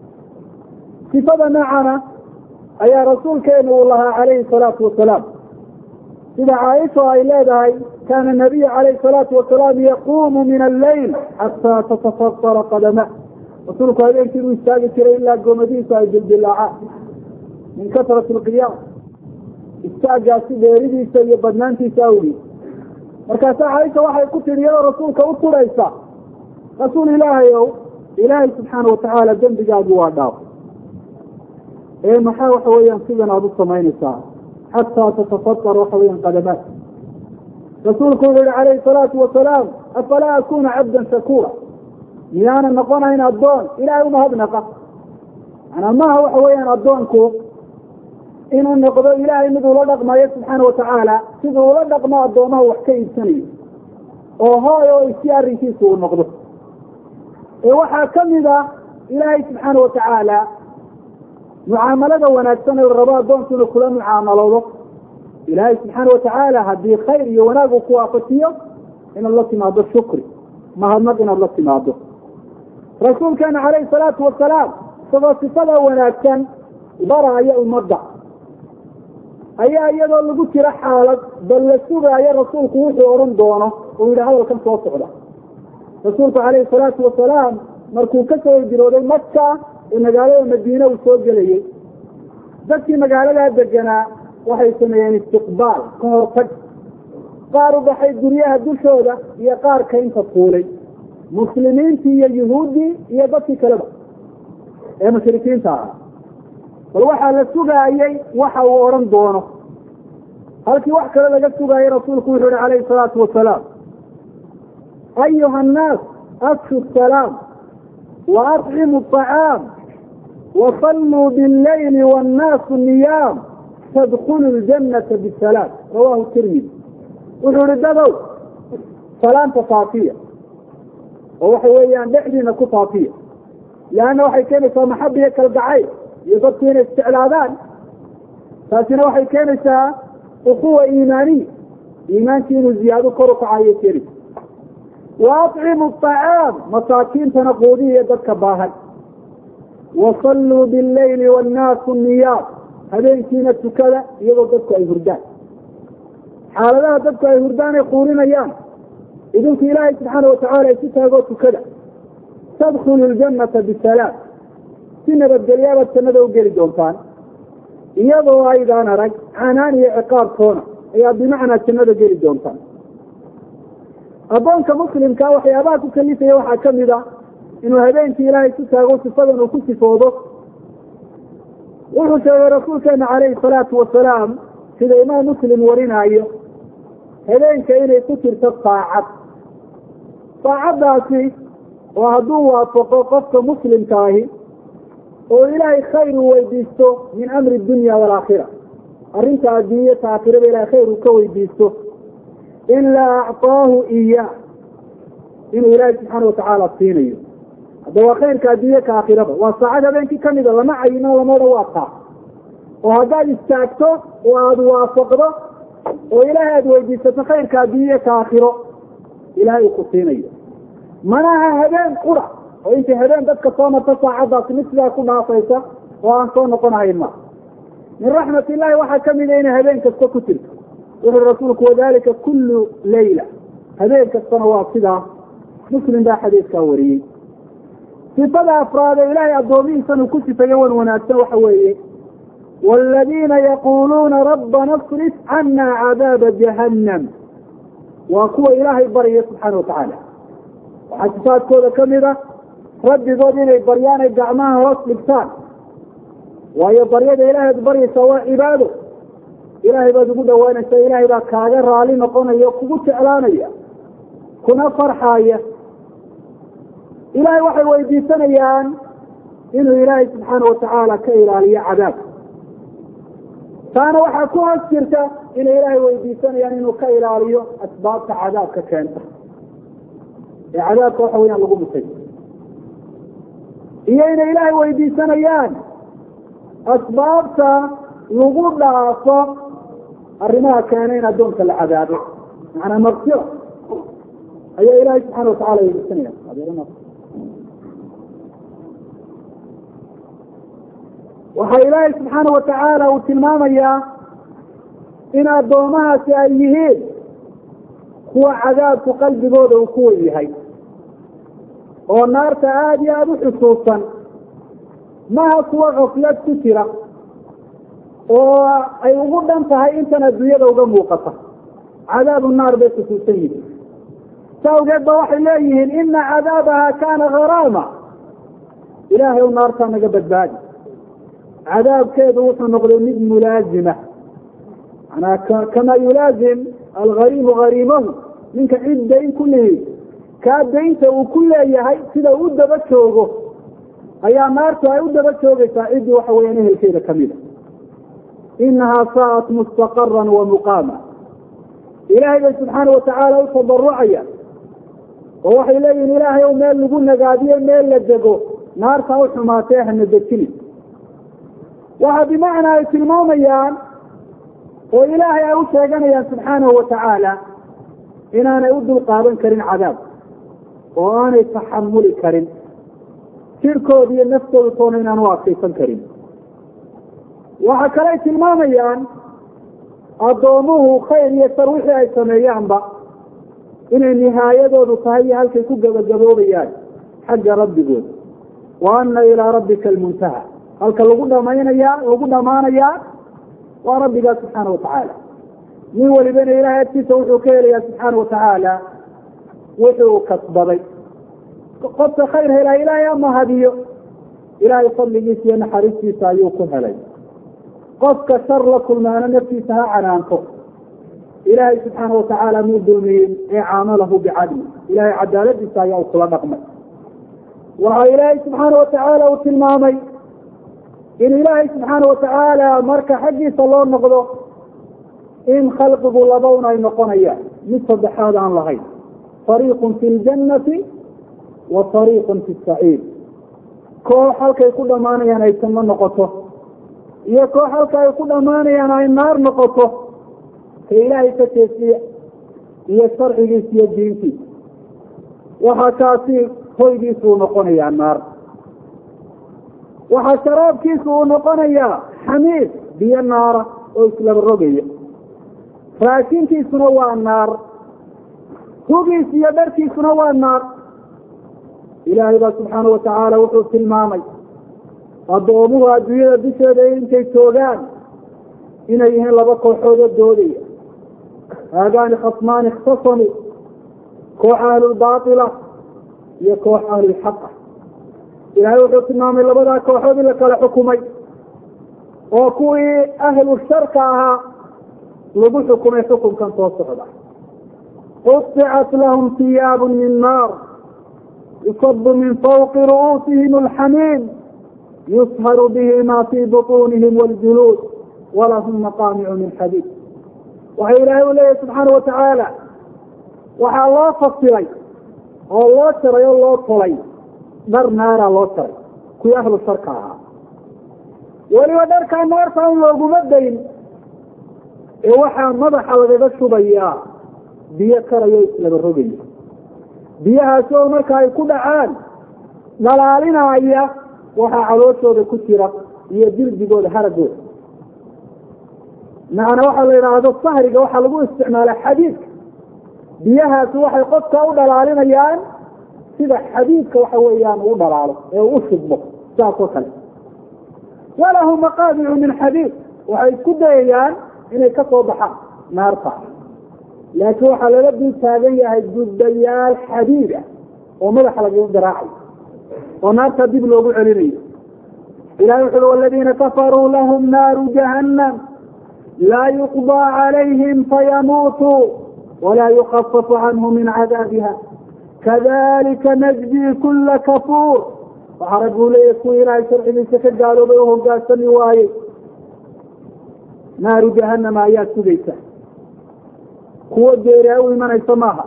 sifada noocana ayaa rasuulkeenu uu lahaa calayhi salaatu wasalaam sida caaisha ay leedahay kaana nabiyu calayhi salaatu wasalaam yaquumu min alleyl xataa tatafasara qadama rasuulku habeenkii buu istaagi jiray ilaa goomadihiisa ay dildilaacaan min kasrati alqiyaam istaagaasi dheeridiisa iyo badnaantiisa awgeed markaasaa caaisha waxay ku tidhi iyadoo rasuulka u turaysa rasuul ilaahay ow ilaahay subxaana watacaala dembigaagi waa dhaaf ee maxaa waxa weeyaan sidan aada u samaynaysaa xataa tatafasar waxa weeyaan qadamaat rasuulku wuxuu yihi calayhi salaatu wasalaam afalaa akuna cabdan shakuura miyaana noqonayn addoon ilaahay umahadnaqa manaa maaha waxa weeyaan addoonku inuu noqdo ilaahay mid ula dhaqmayo subxaana watacaala siduu ula dhaqmo addoomaha wax ka iibsanayo oo hooy oo isi arrinkiisa uu noqdo ee waxaa kamid ah ilaahay subxaana watacaala mucaamalada wanaagsan ee rabo addoonku inuu kula mucaamaloodo ilaahay subxaana watacaala haddii khayr iyo wanaag uu ku waafajiyo inaad la timaado shukri mahadnaq inaad la timaado rasuulkeena calayhi salaatu wasalaam isagoo sifada wanaagsan baraya ummadda ayaa iyadoo lagu jiro xaalad bal la sugaayo rasuulku wuxuu odhan doono uu yidhi hadalkan soo socda rasuulku calayhi salaatu wasalaam markuu ka soo hijrooday maka ee magaalada madiine uu soo gelayey dadkii magaaladaa deganaa waxay sameeyeen istiqbaal ka hortag qaar u baxay guryaha dushooda iyo qaar kaynta fuulay muslimiintii iyo yuhuuddii iyo dadkii kaleba ee mushrikiinta ah bal waxaa la sugaayey waxa uu odhan doono halkii wax kale laga sugaayey rasuulku wuxuu yihi calayhi salaatu wasalaam ayuha annaas afshu salaam وأطعموا الطعام وصلوا بالليل والناس نيام تدخلوا الجنة بالسلام رواه الترمذي. وحرددوا سلام صافية ووحويان دحدنا كصافية لأنه وحي كانت محبية كالدعاية يضبطين استعلاذان فاسنا وحي كانت أخوة إيمانية إيمان كينو زيادة كرق عاية كريم. وأطعموا الطعام مساكين تنقودية دك باهل وصلوا بالليل والناس النيام هذين كينة كذا يضبطك أي هردان حالة دبك أي هردان يقولون أيام إذن في الله سبحانه وتعالى يتتاقوت كذا تدخل الجنة بالسلام سنة الدريابة سنة وقال جونتان يضو أيضا رج عناني عقاب كونه هي بمعنى سنة وقال جونتان أبوانك مسلم كاوحي أباك كليسة يوحى كمدا إنه هذين في الله يتتاقوت صدن وكسي فوضه وحسى رسول كان عليه الصلاة والسلام سيدا إمام مسلم ورنا أيه هذين كأنه كتر تطاعد طاعداتي وهدوها فقفت مسلم كاهي وإلهي خير ويديسته من أمر الدنيا والآخرة أرنت الدنيا تآخرة إلى خير ويديسته إلا أعطاه إياه إنه إلهي سبحانه وتعالى الصيني هذا خير كالدنيا كآخرة والسعادة بينك كمدة لما عينا لما رواقع وهذا يستعكته وهذا وافقه وإلهي أدو ويديسته خير كالدنيا كآخرة إلهي الصيني مناها هذين قرى وإنت هذين بدك صومة تصاعدات مثلها كلها صيصة وأن صوم قناع الماء من رحمة الله وحا كم إلينا هذين كالسكتل وهو رسولك وذلك كل ليلة هذين كالسنوات صدا مسلم دا حديث كاوري في صدى أفراد إلهي الدومين سنو كسف يوم وناتوا حويه والذين يقولون ربنا اصرف عنا عذاب جهنم وقوة إلهي بريه سبحانه وتعالى وحسفات كودة كاميرا ربي ذودين البريان الدعماء راس لبسان وهي بريان إلهي بري سواء عباده إلهي بذبوده وانسا إلهي باكاغر رالي مقونا يقوت إعلانيا كنا فرحايا إلهي وحي ويديسان أيان إنه إلهي سبحانه وتعالى كإلهي عذاب فأنا وحي كوها السرطة إنه إلهي ويديسان أيان إنه كإلهي أسباب عذاب ككانت عذاب وحوين الله مسجد إيين إلهي ويديسان أيان أسبابتا يقول لها أصاب الرماء كانين أدونك العذاب معنا مغفرة أي إلهي سبحانه وتعالى يديسان أيان وحي إلهي سبحانه وتعالى وتلمام أيان إن أدومها سيئيهين هو عذاب قلب بوده وكويه والنار تعادي أبو حصوصا ما هو غفلت كثيرة وأي وقود أنتهي إنت ندوية وقموقة عذاب النار بيت سوسيه سوجد بوحي إليهن إن عذابها كان غراما إلهي النار كان قبل بادي عذاب كيد وحن نقول من ملازمة أنا كما يلازم الغريم غريمه منك عيد دين كله كاد دينته وكل يهي سيدا ود بشوغه أيام مارته أي ود بشوغه ساعدي وحوينه الكيدة كاملة إنها صارت مستقرا ومقاما إلهي سبحانه وتعالى وتضرعيا ووحي إليه إلهي وميل نقولنا قاديا ميل لدقه نارته وحماتيه الندكلي وها بمعنى يتلمون أيام وإلهي أوشيغنيا سبحانه وتعالى إن أنا أود القابل كرين عذاب وأنا يتحمل كرين شركه دي النفس وطون إن أنا واقفا كرين وحكريت الماميان أضوموه خير يسروحي أي سميان با إن النهاية دو صحيح هل كي كوكا بالجبوبيان حق ربي قول وأن إلى ربك المنتهى هل كاللغونا ما ينيا لغونا ما نيا وربي قال سبحانه وتعالى من ولبين إلهي أتيسه وحكيلي سبحانه وتعالى وحو كصبري قد خيرها إلى إلهي أما هديه إلهي صلي جيسي أن حريسي سايوكم علي قد كسر لكم ما أنا نفسيسها عنانكم إلهي سبحانه وتعالى مد المين عامله بعدل إلهي عدالتي سايوكم نقمة waxaa ilaahay subxaana watacaala uu tilmaamay in ilaahay subxaana watacaala marka xaggiisa loo noqdo in khalqigu labawn ay noqonayaan mid saddexaad aan lahayn fariiqun fi ljannati wa fariiqun fi saciid koox halkay ku dhammaanayaan ay janno noqoto iyo koox halka ay ku dhammaanayaan ay naar noqoto ka ilaahay ka teesiya iyo sharcigiisa iyo diintiisa waxaa kaasi hoygiisu uu noqonayaa naar waxaa sharaabkiisu uu noqonayaa xamiid biyo naara oo islaba rogaya raashinkiisuna waa naar hugiis iyo dharkiisuna waa naar ilaahay baa subxaana watacaala wuxuu tilmaamay addoomuhu adduunyada dusheeda intay joogaan inay yihiin laba kooxoodoo doodaya haadaani khasmaani ikhtasamuu koox ahlulbaatila iyo koox ahlulxaqa ilaahay wuxuu tilmaamay labadaa kooxood in la kala xukumay oo kuwii ahlu sharka ahaa lagu xukumay xukunkan soo socda quطicat lahum hiyaabu min naar yusabu min fawqi ru'uusihim alxamiim yusharu bihi ma fii buطuunihim waاljuluud walahum maqaamicu min xadiid waxa ilaahay u leeyahay subxaana watacaala waxaa loo fasilay oo loo jaray oo loo tolay dhar naaraa loo jaray kuwii ahlu sharka ahaa weliba dharkaa naarta un looguma dayn ee waxaa madaxa lagaga shubayaa biyo karayo islaba rogaya biyahaasi oo marka ay ku dhacaan dhalaalinaya waxaa calooshooda ku jira iyo dildigooda haragooda macna waxaa la yidhaahdo sahriga waxaa lagu isticmaala xadiidka biyahaasi waxay qofka u dhalaalinayaan sida xadiidka waxa weeyaan uu dhalaalo ee uu u shubmo saas oo kale walahum maqaamicu min xadiid waxay isku dayayaan inay ka soo baxaan naarta laakiin waxaa lala dul taagan yahay guddayaal xadiid ah oo madaxa lagaga garaacayo oo naarta dib loogu celinayo ilahi wuxu ui waladiina kafaruu lahum naaru jahannam laa yuqضى calayhim fayamuutuu walaa yukafafu canhu min cadaabiha kadalika najzi kula kafuur waxaa rag uu leeyahy kuwii ilaahay sharcigiisa ka gaaloobay u hogaansami waayey naaru jahanama ayaa sugaysa kuwa geeri u imanaysa maaha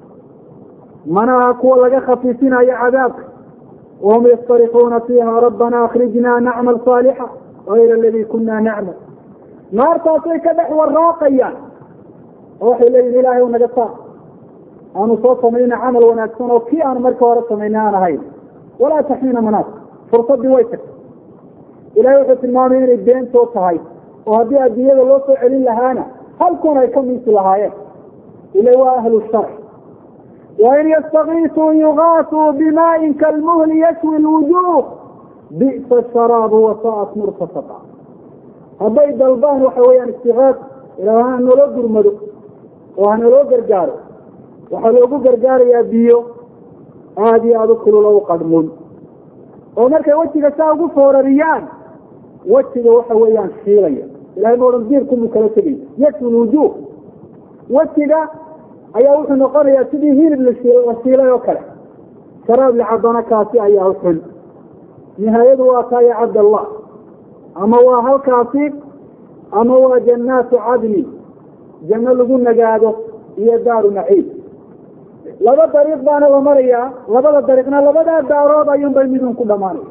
manaha kuwa laga khafiifinayo cadaabka wahum yastarikuuna fiiha rabbana akrijna nacmal saalixa gayra aladii kuna nacmal naartaasay ka dhex waraaqayaan oo waxay leeyihin ilaahay naga saar aanu soo samayna camal wanaagsan oo kii aanu marka hore samaynay aan ahayn walaa taxiina manaas fursadii way tagtay ilahay wuxuu tilmaamay inay beentoo tahay oo haddii adduunyada loo soo celin lahaana halkun ay ka miisi lahaayeen ila waa ahlu sharc wain yastakiisuu yugaasuu bimaain kalmuhli yashwi lwujuuh bi'sa sharaabu wasa'at murtafaqa hadday dalbaan waxa weeyaan istigaas ilaa ha naloo gurmado oo ha naloo gargaaro waxaa loogu gargaarayaa biyo aada iyo aada u kulul oo u qadhmuun oo markay wejiga saa ugu foorariyaan wejiga waxa weeyaan shiilaya ilahay ma odhan diirkumuu kala tegay yashwi lwujuuh wejiga ayaa wuxuu noqonayaa sidii hilib la shiilay oo kale sharaab licadana kaasi ayaa u xun nihaayadu waa taa ya cabdallah ama waa halkaasi ama waa jannaatu cadni janno lagu nagaado iyo daaru naciim laba dariiq baana la marayaa labada dariiqna labadaa daarood ayuun bay midun ku dhamaanaya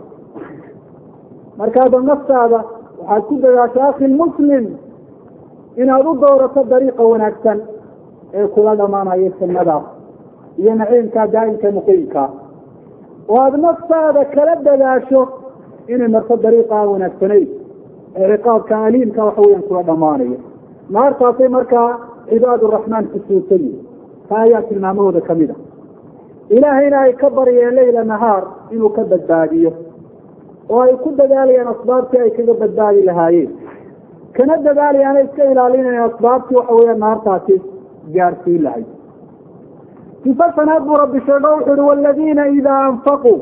markaaba naftaada waxaad ku dadaasha akhi muslim inaad u doorato dariiqa wanaagsan ee kula dhamaanayo jannadaas iyo naciimkaa daa'imka muqiimkaa oo aada naftaada kala dadaasho inay marto dariiqa wanaagsanayd ee ciqaabka aliimka waxa weeyaan kula dhamaanayo naartaasay markaa cibaad uraxmaan kusuusan yihin taa ayaa tilmaamahooda kamid a ilaahayna ay ka baryeen leyla nahaar inuu ka badbaadiyo oo ay ku dadaalayaan asbaabtii ay kaga badbaadi lahaayeen kana dadaalayaan ay iska ilaalinayaan asbaabtii waxa weeyaan naartaasi gaarsiin lahayd sifa shanaad buu rabbi sheego wuxu uhi waladiina idaa anfaquu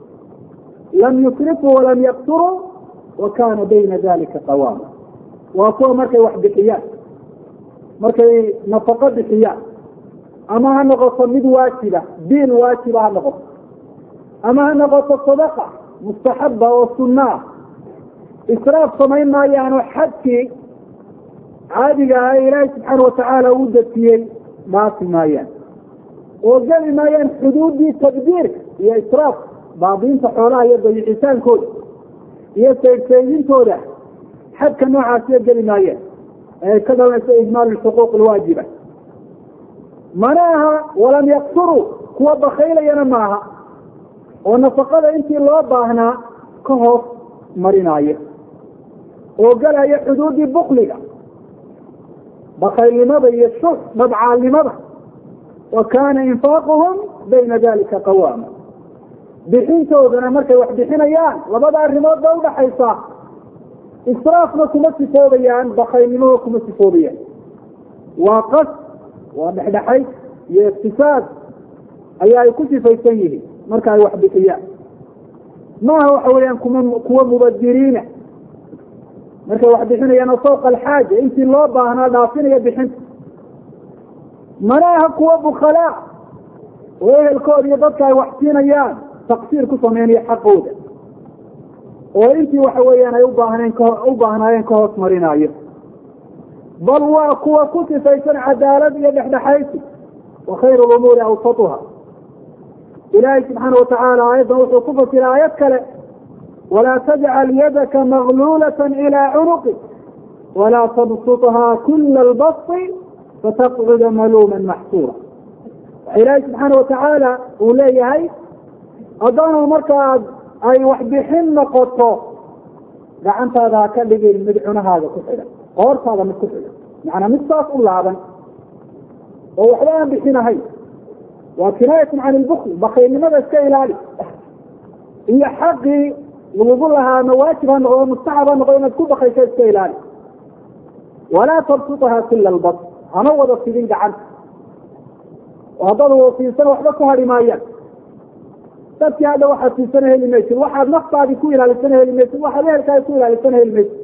lam yusrifuu walam yaqturuu wa kaana bayna dalika qawaama waa kuwa markay wax bixiyaan markay nafaqo bixiyaan ama ha noqoto mid waajiba diin waajiba ha noqoto أما أن نقطة صدقة مستحبة والسنة إسراف صمين ما يعني حدك عادي قال إلهي سبحانه وتعالى ودت فيه ما في ما يعني وقال ما يعني حدود دي تقدير هي إسراف بعضين تحولها يبقى إنسان كل يستيقظين تودا حتى نوع عاسية قال ما يعني كذا ليس إجمال الحقوق الواجبة مناها ولم يقصروا هو بخيل ينماها ونفقد انت الله باهنا كهوف مرينايه وقال هي حدود بخلقة بخيل لماذا يشوف مبعا لماذا وكان انفاقهم بين ذلك قواما بحين توقنا مركي وحدحين ايان وبدأ الرماد دولة حيصا إسرافنا كمسي فوضيان بخيل لماذا كمسي فوضيان وقص ودحدحي يستفاد أي كسي فيسيه مركي وحدحيان ما هو حواليان كوا مبادرين مركي وحدحين يانا فوق الحاجة انت الله باهنا دافين يبحين مناها كوا بخلاء وإيه الكود يضبك وحسين ايان تقصير كسمين يحقوده وانت وحواليان يوباهنا ينكهوس مرينايه بل وكوا كسي فيسن عدالة يبحد حيثي وخير الأمور أوسطها إلهي سبحانه وتعالى أيضا وصفة الآيات كلا ولا تجعل يدك مغلولة إلى عنقك ولا تبسطها كل البسط فتقعد ملوما محصورا. إلهي سبحانه وتعالى وليه أضانوا مركز أي وحبحن قطو لعنت هذا كالذي المدعون هذا كفلا قورت هذا من كفلا يعني مستاص الله هذا ووحبان بحين هاي وكناية عن البخل بخير لماذا اسكيلالي هي حقي ونظلها مواجبا ومستعبا وغير تكون بخير اسكيلالي ولا تبسطها كل البسط أنا وضع في ذنك عنه وهذا في سنة وحدكها رمايات تبكي هذا واحد في سنة الميسر واحد نقطع بيكون على السنة الميسر واحد يهلك يكون على السنة الميسر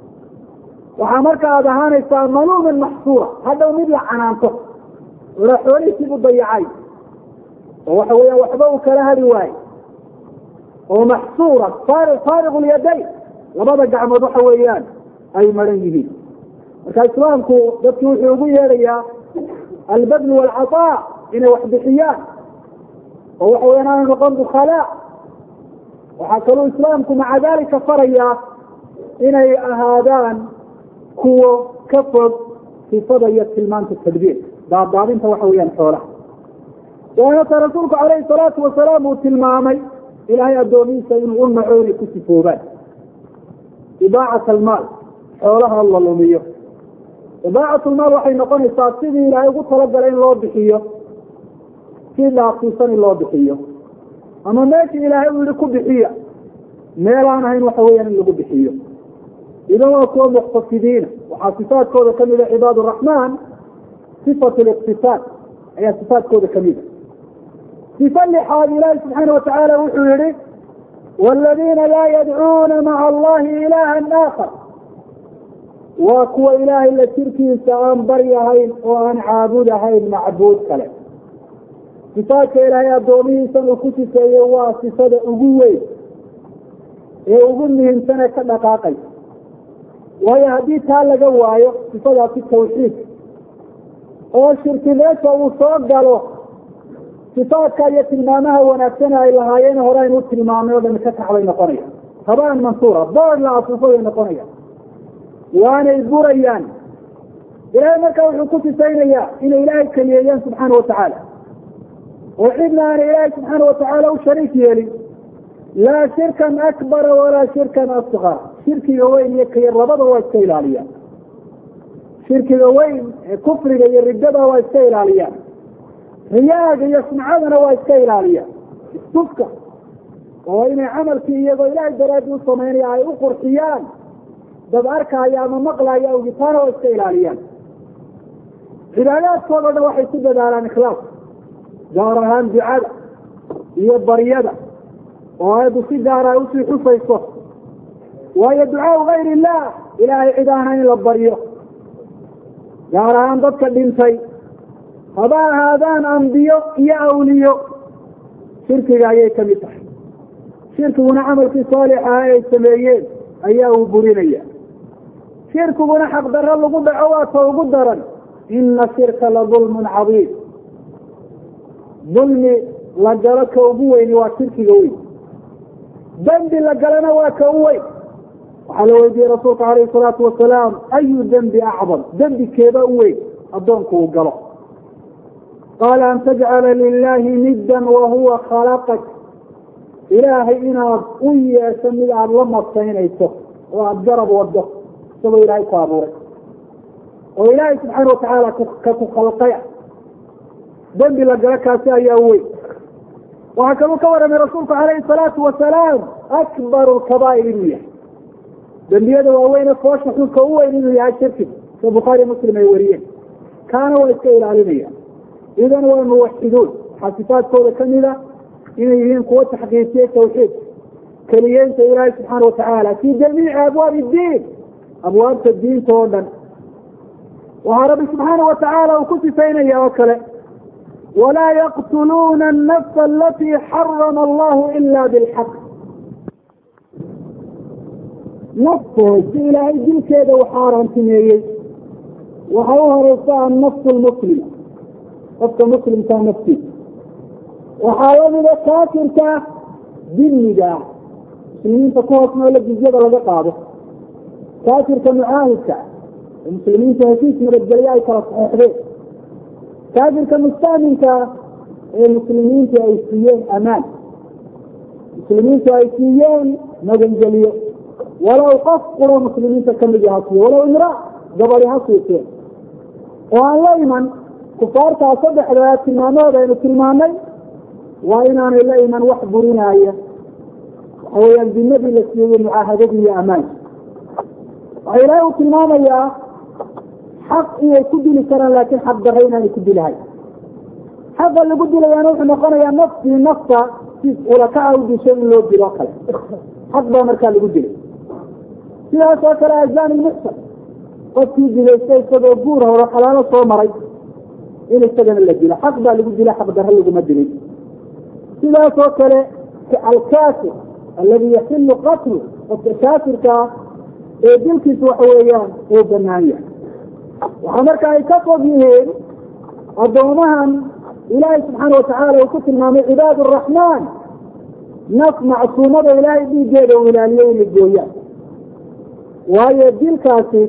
وحمرك هذا هانا يستعملون من محصورة هذا ومدلع عنانته ورحولي يسيبوا الضيعين وحوية وحبوك لها رواية ومحصورة فارغ, فارغ اليدين لبدا قعمدوا حويان أي مريه وكاسوانكو دبتوا الحيوبية ليا البذل والعطاء إن وحد حيان وحويانا نقوم بخلاء وحكروا إسلامكم مع ذلك فريا إن هذان كو كفر في فضية سلمان التدبير بعض بعضين توحويا حوله وأنت رسولك عليه الصلاة والسلام وتلمامي إلهي الدومين سينغل معوني كسفوبان إباعة المال حولها الله اللومية إباعة المال وحي نقول إستاذي إلهي قلت لك لين الله بحيه كلا أقصيصاني الله بحيه أما ماشي إلهي يقول بحيه ميلان هين وحويا يقول بحيه إذا هو كون مقتصدين وحاسفات كودة كميدة عباد الرحمن صفة الاقتصاد هي صفات كودة كميدة صفة لحال الله سبحانه وتعالى وحوله والذين لا يدعون مع الله إلها آخر وكو إله إلا شركي سأن بريهين وأن عابدهين معبود كلام صفات إلهي الدومي سنو كتس يوا صفة أقوي يقولهم سنة كدقاقي وهي حديثها لقوايا صفة في التوحيد والشركي ليس وصاد قالوا صفات كاية المامها ونفسنا إلى هايين هراين وتلمامي وذا مكتح علي نقنية طبعا منصورة دار لا أصفية نقنية وانا البريان إلهي مركا وحكوت سينيا إلى إلهي كليان سبحانه وتعالى وحبنا أن إلهي سبحانه وتعالى وشريك يلي لا شركا أكبر ولا شركا أصغر شركي وين يكي الربض ويستيل عليا شركي وين كفر يردد ويستيل عليا رياض يسمعنا ويستيل عليا السفكة وإن عمل في يضو إلهي دراد وصميني أي أخر حيان dad arkaya ama maqlaya oo gitaana oo iska ilaaliyaan cibaadaadkooda waxay ku dadaalaan ikhlaas gaar ahaan ducada iyo baryada oo ay si gaar ah u sii xusayso waayo ducaa غير الله ilaahay cidaana in la baryo gaar ahaan dadka dhintay haba haadaan anbiyo iyo awliyo shirkiga ayay ka mid tahay shirkiguna camalkii saalixa ay sameeyeen ayaa uu burinaya. shirkiguna xaqdarro lagu dhaco waa ta ugu daran. ina shirka la dulmun cadiim. dulmi la galo ka ugu weyni waa shirkiga weyn. dembi la galana waa ka u weyn. waxaa la weydiiyey rasuulka calayhi salaatu wasalaam, ayu dembi acdam, dembi keeba u weyn addoonku uu galo? qaala an tajcala lilahi niddan wahuwa khalaqak, ilaahay inaad u yeesho mid aada la madsaynayso oo aada garab wado isagoo ilaahay ku abuuray oo ilaahay subxaana watacaala ka ku khalqaya. dembi la galo kaasi ayaa u weyn. waxaa kaluu ka waramay rasuulku calayhi salaatu wasalaam akbaru lkabaa'ir inuu yahay, dembiyada waaweyne foosha xulka u weyn inuu yahay shirkiga, sa bukhaari muslim ay wariyeen. kaana waa iska ilaalinaya. idan waa muwaxiduun, waxaa sifaadkooda kamid a inay yihiin kuwo taxqiijiyey tawxiid keliyeynta ilaahay subxaana watacaala fi jamiici abwaabi diin, abwaabta diinta oo dhan. waxaa rabbi subxaana watacaala uu ku sifaynaya oo kale, walaa yaqtuluuna annafsa alatii xarama allahu ila bilxaq. naftood si ilaahay dilkeeda u xaaraantimeeyey waxaa u horeysa annafsu lmuslima, qofka muslimkaa naftiisa. waxaa lamida kaafirka dimiga ah, muslimiinta ku hoos noola jizyada laga qaado. kaafirka mucaahidka ee muslimiinta heshiis nabadgelyo ay kala saxeixdeen. kaafirka mustaaminka ee muslimiintu ay siiyeen amaan, muslimiintu ay siiyeen magangeliyo, walow qof quro muslimiinta kamid ha siiyo, walow imra gabadi ha siiseen, oo aan la iman kufaartaa saddexdaa tilmaamooda aynu tilmaanay. waa inaanay la iman wax burinaaya waxa weyaan dimadii la siiyey mucaahadadii iyo amaanka. waxaa ilaahay uu tilmaamayaa xaq inay ku dili karaan, laakiin xaq darre inaanay ku dilahay. xaqa lagu dilayaana wuxuu noqonayaa naftii nafta si ulakaca u dishay in loo dilo o kale, xaq baa markaa lagu dilay. sidaas oo kale azaan ilmuxsan, qofkii dilaystay isagoo guur horo xalaalo soo maray, in isagana la dilo, xaq baa lagu dila, xaq darre laguma dilay. sidaas oo kale alkaafir aladi yaxilu qatlu, qofka kaafirkaa ee dilkiisa waxa weeyaan uu banaan yahay. waxaa marka ay ka fog yihiin addoomahan ilaahay subxaana watacaala uu ku tilmaamay cibaad araxmaan, naf macsuumada ilaahay dhiigeeda uu ilaaliyo inay gooyaan. waayo dilkaasi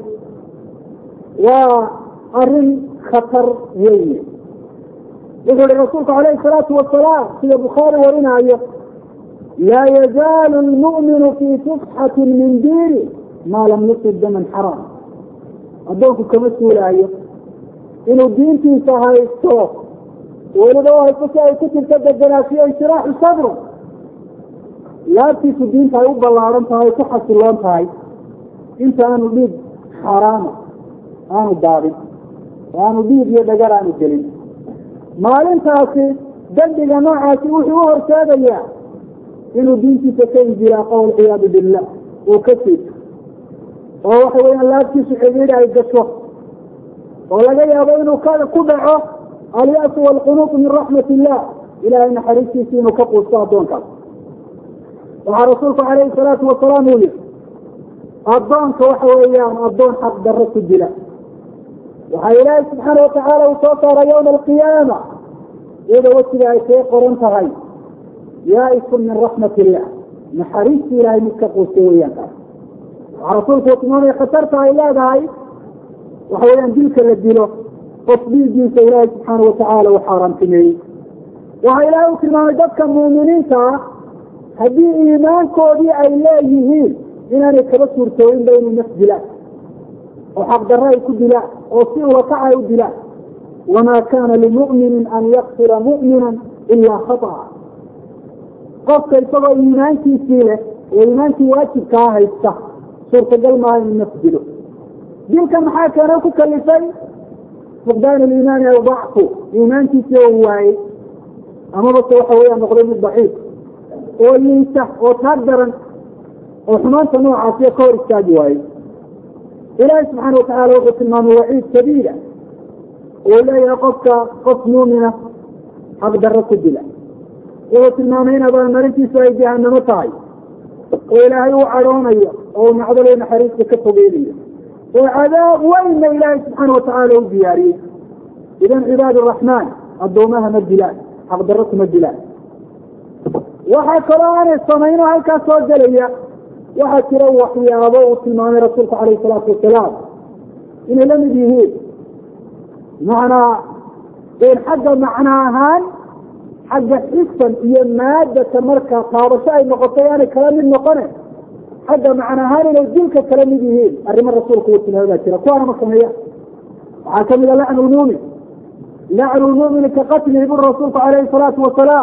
waa arrin khatar weyne. wuxuu ihi rasuulku calayhi salaatu wasalaam sida bukhaari warinaayo, laa yazaalu lmu'minu fii fusxatin min diini maa lam yusib daman xaraam. addoonku kama suulaayo inuu diintiisa haysto, weliba u haysto si ay ku jirto deganaanshiyo inshiraaxu sadru, laabtiisu diinta ay u ballaaran tahay, ku xasiloon tahay, inta aanu dhiig xaaraama aanu daadin, oo aanu dhiig iyo dhagar aanu gelin. maalintaasi dembiga noocaasi wuxuu u horseedayaa inuu diintiisa ka injiraaqo, walciyaadu billah, uu ka siito, oo waxa weeyaan laabtiisu xidhiidh ay gasho, oo laga yaabo inuu ku dhaco alyasu waalqunuutu min raxmat illah, ilahay naxariistiisa inuu ka quusto addoonkaas. waxaa rasuulku calayhi salaatu wasalaam uu yihi, addoonka waxa weeyaan addoon xaq darro ku dila, waxaa ilaahay subxaana watacaala uu soo saara yawma alqiyaama iyadoo wejiga ay kaga qoran tahay yaa-isun min raxmat illah, naxariista ilaahay mid ka quusta weeyaan kaas. waxaa rasuulku uu tilmaamaya khatarta ay leedahay waxa weeyaan dilka la dilo qof dhiigiisa ilaahay subxaana watacaala uu xaaraamtimeeyey. waxaa ilaahay u tilmaamay dadka muuminiinta ah haddii iimaankoodii ay leeyihiin inaanay kaba suurtooyinba inay naf dilaan oo xaq darre ay ku dilaan oo si ulakaca ay u dilaan. wamaa kaana limu'minin an yaqtula mu'minan ilaa khata'a. qofka isagoo iimaankiisii leh oo iimaankii waajibkaa haysta suurtagal maaha inuu naf dilo. dilka maxaa keena ku kalifay? fuqdaan aliimaani aw dacfu, iimaankiisii oo waayey, amaba se waxa weeyaan noqday mid daciif oo liita oo taag daran oo xumaanta noocaasiyo ka hor istaagi waayey. ilaahi subxaana watacaala wuxuu tilmaamay waciid shabiida oo leeyahay qofka qof muumina xaq darro ku dila. wuxuu tilmaamay in abaalmarintiisu ay jahanamo tahay oo ilaahay uu cadhoonayo oo nacdalo naxariista ka fogeynayo oo cadaab weynna ilaahay subxaana watacaala u diyaariyey. idan cibaad araxmaan addoomaha ma dilaan, xaqdarro kuma dilaan. waxaa kaloo aanay samayno halkaas soo gelaya, waxaa jira waxyaabo uu tilmaamay rasuulku calayhi salaatu wasalaam inay la mid yihiin macnaa in xagga macna ahaan xagga xisan iyo maadata marka taabasho ay noqotay aanay kala mid noqone xagga macna ahaan inay dilka kala mid yihiin arrimo rasuulku uu tilmaamay baa jira, kuwaana ma sameeya. waxaa kamid a lacnu lmuumin lacnu lmuumini ka qatlihi buri rasuulku calayhi salaatu wasalaam,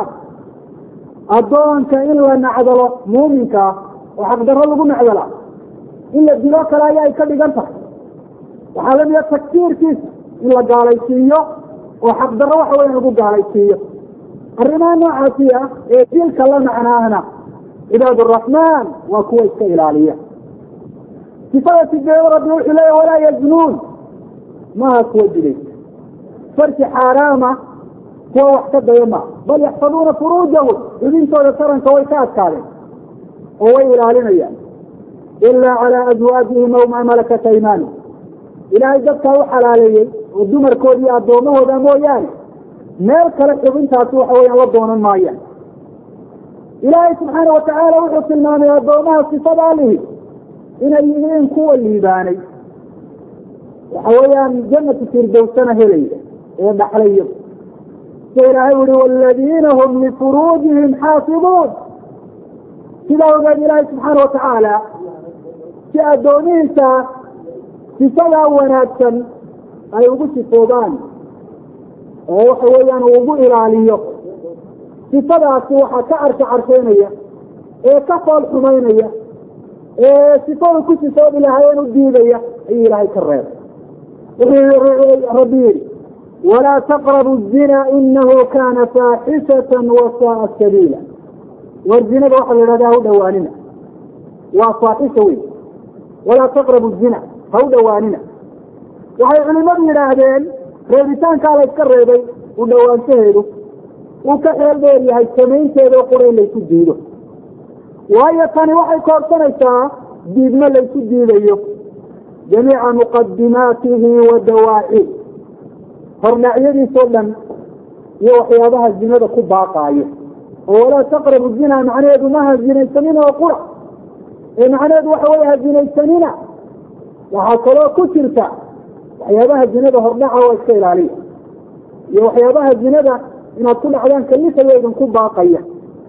addoonka in la nacdalo muuminkaa oo xaqdarro lagu nacdala in la dilo kale ayaa ay ka dhigan tahay. waxaa lamida takfiirkiisa in la gaalaysiiyo oo xaqdarro waxa weya lagu gaalaysiiyo. arrimaha noocaasi ah ee dilka la macnaahna cibaad araxmaan waa kuwa iska ilaaliya. sifada sideedo rabbi wuxuu leeya walaa yaznuun, maha kuwa dilaysa farki xaaraama kuwa wax ka daya ma, bal yaxfaduuna furuujahum, xubintooda taranka way ka adkaadeen oo way ilaalinayaan. ilaa calaa azwaajihim aw maa malakat aymaanihim, ilaahay dadkaa u xalaaleeyey oo dumarkoodi iyo addoomahooda mooyaane meel kale xubintaasi waxa weeyaan la doonan maayaan. ilaahay subxaana watacaala wuxuu tilmaamay addoomaha sifadaa lihi inay yihiin kuwa liibaanay, waxa weeyaan jannatu firdowsana helaya ee dhaxlaya. sida ilaahay uhi waaladiina hum lifuruujihim xaafiduun, sidaa ogeed ilaahay subxaana watacaala si addoomihiisa sifadaa wanaagsan ay ugu sifoobaan oo waxa weeyaan uu ugu ilaaliyo, sifadaasi waxaa ka carsho carsheynaya ee ka fool xumaynaya ee sifadu ku sifoobi lahaayeen u diidaya ayuu ilaahay ka reebay. wuxuu rabbi yidhi walaa taqrabu الzina inahu kana faaxishata wasaaa sabiila, war zinada waxaa la yidhahda ha u dhawaanina, waa faaxisha wey. walaa taqrabu الzina, ha u dhawaanina. waxay culimadu yidhaahdeen reebitaankaa la iska reebay u dhawaanshaheedu uu ka xeel dheer yahay samaynteeda oo qura in laysu diido, waayo tani waxay koobsanaysaa diidmo laysu diidayo jamiica muqadimaatihi wa dawaaci, hordhacyadiisoo dhan iyo waxyaabaha zinada ku baaqaayo. oo walaa taqrabu zina macnaheedu maha zinaysanina oo qura, ee macnaheedu waxa wey ha zinaysanina. waxaa kaloo ku jirta waxyaabaha zinada hordhaca waa iska ilaaliya, iyo waxyaabaha zinada inaad ku dhacdaan kalifaya idinku baaqaya.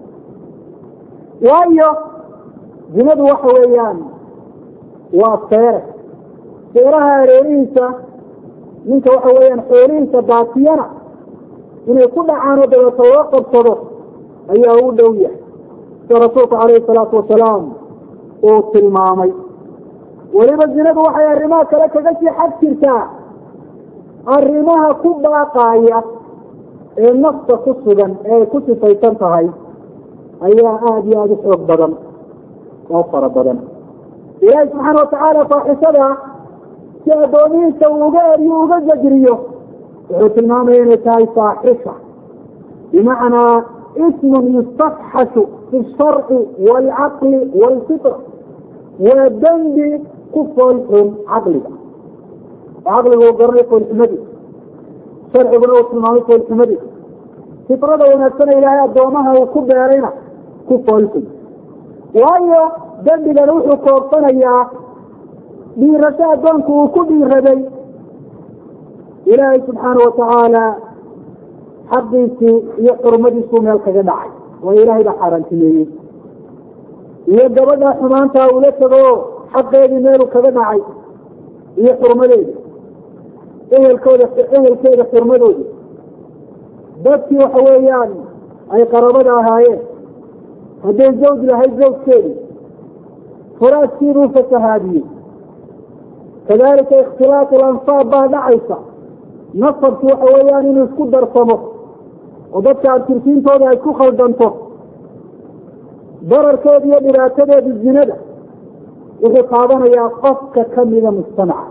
waayo zinadu waxa weeyaan waa seere, seeraha areerihiisa ninka waxa weeyaan xoolihiisa baatiyana inay ku dhacaan oo dabeeto loo qabsado ayaa u dhow yahay, sida rasuulku calayhi salaatu wasalaam uu tilmaamay. weliba zinadu waxay arrimaha kale kaga sii xag jirtaa arrimaha ku baaqaaya ee nafta ku sugan ee ay ku sifaysan tahay ayaa aada iyo aada u xoog badan oo fara badan. ilaahi subxaana watacaala faaxishada si addoomihiisa uu uga eriyo uga jajriyo wuxuu tilmaamaya inay tahay faaxisha bimacnaa ismun yustafxashu fi sharci waalcaqli waalfitra, waa dembi ku foolxun caqliga oo caqliga uu garanay foolxumadii, sharciguna uu tilmaamay foolxumadii, fitrada wanaagsana ilaahay addoomaha uu ku beerayna ku foolxun. waayo dembigan wuxuu koobsanayaa dhiirasho addoonku uu ku dhiiraday ilaahay subxaana watacaala xaqiisii iyo xurmadiisuu meel kaga dhacay, oo ilaahay baa xaaraantimeeyey. iyo gabadha xumaantaa ula tago xaqeedii meelu kaga dhacay iyo xurmadeeda, ehelkooda ehelkeeda xurmadoodi, dadkii waxa weeyaan ay qarabada ahaayeen, hadday zawj lahayd zawjkeedii, furaaskiibuu fasahaadiyey. kadalika ikhtilaat alansaab baa dhacaysa, nasabki waxa weeyaan inuu isku darsamo oo dadka abtirsiintooda ay ku khaldanto. dararkeeda iyo dhibaatadeeda zinada wuxuu taabanayaa qofka kamida mujtamaca,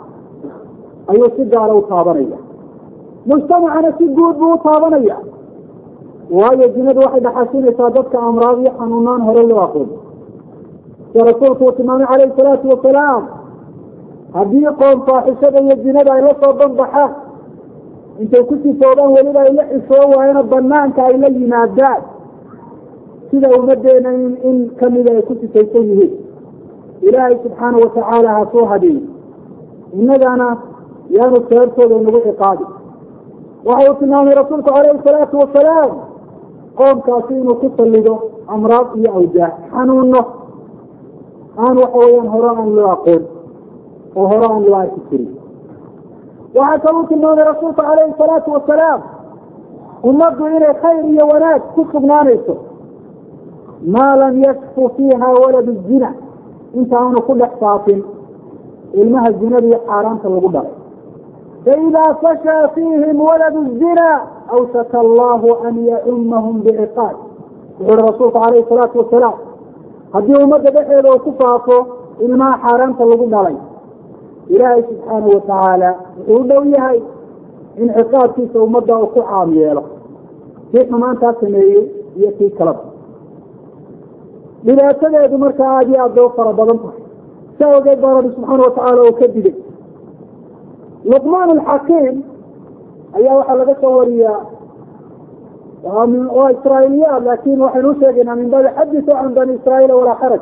ayuu si gaara u taabanaya, mujtamacana si guud buu u taabanaya. waayo zinadu waxay dhaxasinaysaa dadka amraad iyo xanuunaan hore loo aqoon sida rasuulku uu tilmaamay calayhi salaatu wasalaam haddii qoom faaxishada iyo zinada ay la soo banbaxaan intay ku sifoodaan weliba ay la xishoo waayana banaanka ay la yimaadaan sida ummadeena in kamida ay ku sifaysan yihiin ilaahay subxaana watacaala ha soo hadiyo innagana yaanu seertooda inagu ciqaabi waxa uu tilmaamay rasuulku calayhi salaatu wasalaam qoomkaasi inuu ku sallido amraad iyo awjaac xanuuno aan waxa weeyaan hore aan loo aqoon oo hore aan loo arki jirin waxaa kaluu tilmaamay rasuulku calayhi salaatu wasalaam ummaddu inay khayr iyo wanaag ku sugnaanayso maa lam yashfu fiiha walad zina inta aanu ku dhex faafin ilmaha zinada iyo xaaraanta lagu dhalay faidaa fashaa fiihim waladu zina awshaka allahu an yacumahum biciqaab wuxuu uhi rasuulku calayhi salaatu wasalaam haddii ummadda dhexeeda uu ku faafo ilmaha xaaraanta lagu dhalay ilaahay subxaanahu watacaala wuxuu u dhow yahay in ciqaabkiisa ummadda uu ku caam yeelo kii xumaantaa sameeyey iyo kii kalaba dhibaatadeedu markaa aada iyo aad bay u fara badan tahay saa ogeed baa rabbi subxaana watacaala oo ka digay luqmaan alxakiim ayaa waxaa laga soo wariyaa waa israailiyaad laakin waxaynu usheegaynaa min baabi xadisu can bani israa'iila walaa xaraj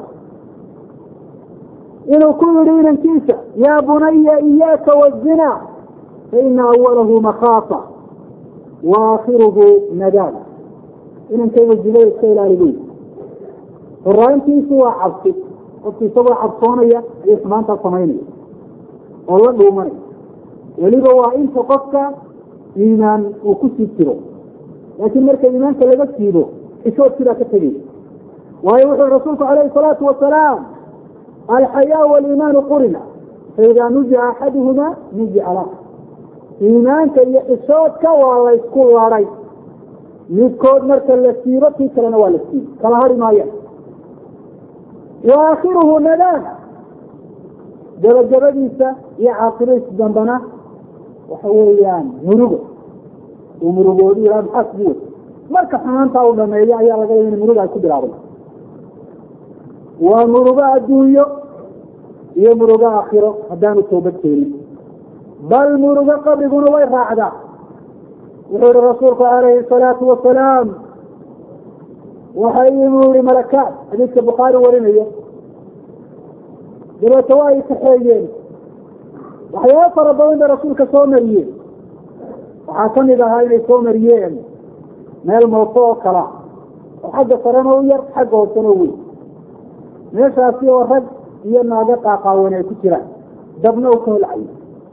inuu ku yihi inankiisa yaa bunaya iyaaka wazina faina awalahu makaafa wa aakhiruhu nadaama inankayga zinada iska ilaali buy horaantiisu waa cabsi qofki isagoo cabsoonaya ayuu xumaantaa samaynaya oo la dhuumanaya weliba waa inta qofka iimaan uu ku sii jiro laakiin marka iimaanka laga siibo xishoodkiibaa ka tegaya waayo wuxuu rasuulku calayhi salaatu wasalaam alxayaa waliimaanu qurina faidaa nuzica axaduhuma nuzica la iimaanka iyo xishoodka waa laysku laday midkood marka la siibo kii kalena waa la siibo kala hari maayaan wa aakhiruhu nadaama gabagabadiisa iyo caaqibadiisa dambana waxa weeyaan murugo uu murugoodi ilaa maxaa kugu wata marka xumaantaa u dhameeyo ayaa laga yaaba in muruga ay ku bilaabay waa murugo adduunyo iyo murugo aakhiro haddaanu toobad keenin bal murugo qabriguna way raacdaa wuxuu yihi rasuulku calayhi salaatu wasalaam waxa imu yihi malakaad xadiiska bukhaari warinayo dabeeto waa ay kaxeeyeen waxyaaba fara badan bay rasuulka soo mariyeen waxaa kamid ahaa inay soo mariyeen meel mooto oo kala oo xagga sarena u yar xagga hoosena u weyn meeshaasi oo rag iyo naago qaaqaawan ay ku jiraan dabna u ka holcayo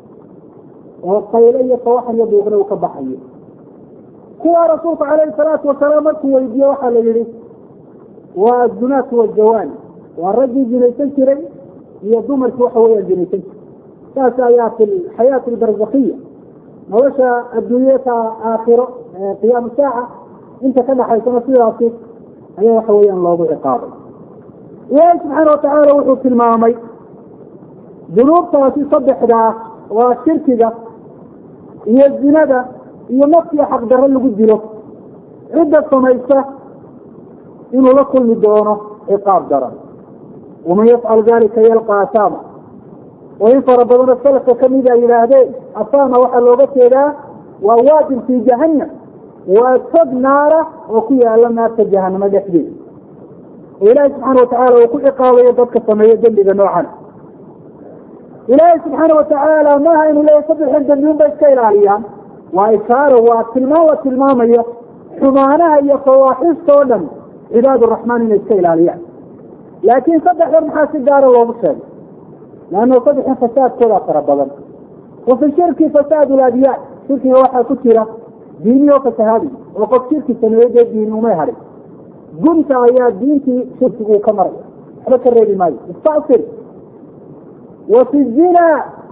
oo qayle iyo sawaxan iyo buuqna uu ka baxayo kuwaa rasuulku calayhi salaatu wasalaam markuu weydiiye waxaa la yihi waa azunaatu wajawaani waa raggii zinaysan jiray iyo dumarkii waxa weeyaan zinaysan jiray saas ayaa fi xayaati albarzakhiya nolosha adduunyata aakhiro qiyaam saaca inta ka dhaxaysana sidaasi ayaa waxa weeyaan loogu ciqaabay ilaahi subxaana watacaala wuxuu tilmaamay dunuubtaasi saddexdaa waa shirkiga iyo zinada iyo nafsiya xaqdarro lagu dilo cidda samaysa inuu la kulmi doono ciqaab daran waman yafcal dalika yalqa asaama oo in fara badano salafka kamid a yidhaahdeen asaama waxaa looga jeedaa waa waajib fii jahannam waa tog naara oo ku yaala naarta jahanamo dhexdeeda oo ilaahi subxaana watacaala uu ku ciqaabayo dadka sameeyo dembiga noocan ilaahi subxaana watacaala maaha inuu leeyahy saddexin dembiun bay iska ilaaliyaan waa ishaaro waa tilmaam la tilmaamayo xumaanaha iyo fawaaxista oo dhan cibaad raxmaan inay iska ilaaliyaan laakiin saddexdan maxaa si gaara loogu sheegay leanna saddexdan fasaadkoodaa fara badan wa fi shirki fasaad ladiyaan shirkiga waxaa ku jira diini oo fasahaadi oo qof shirki sameeye dee diini umay hadhin gunta ayaa diintii shirkigu ka maray waxba ka reebi maayo istacfir wa fi zina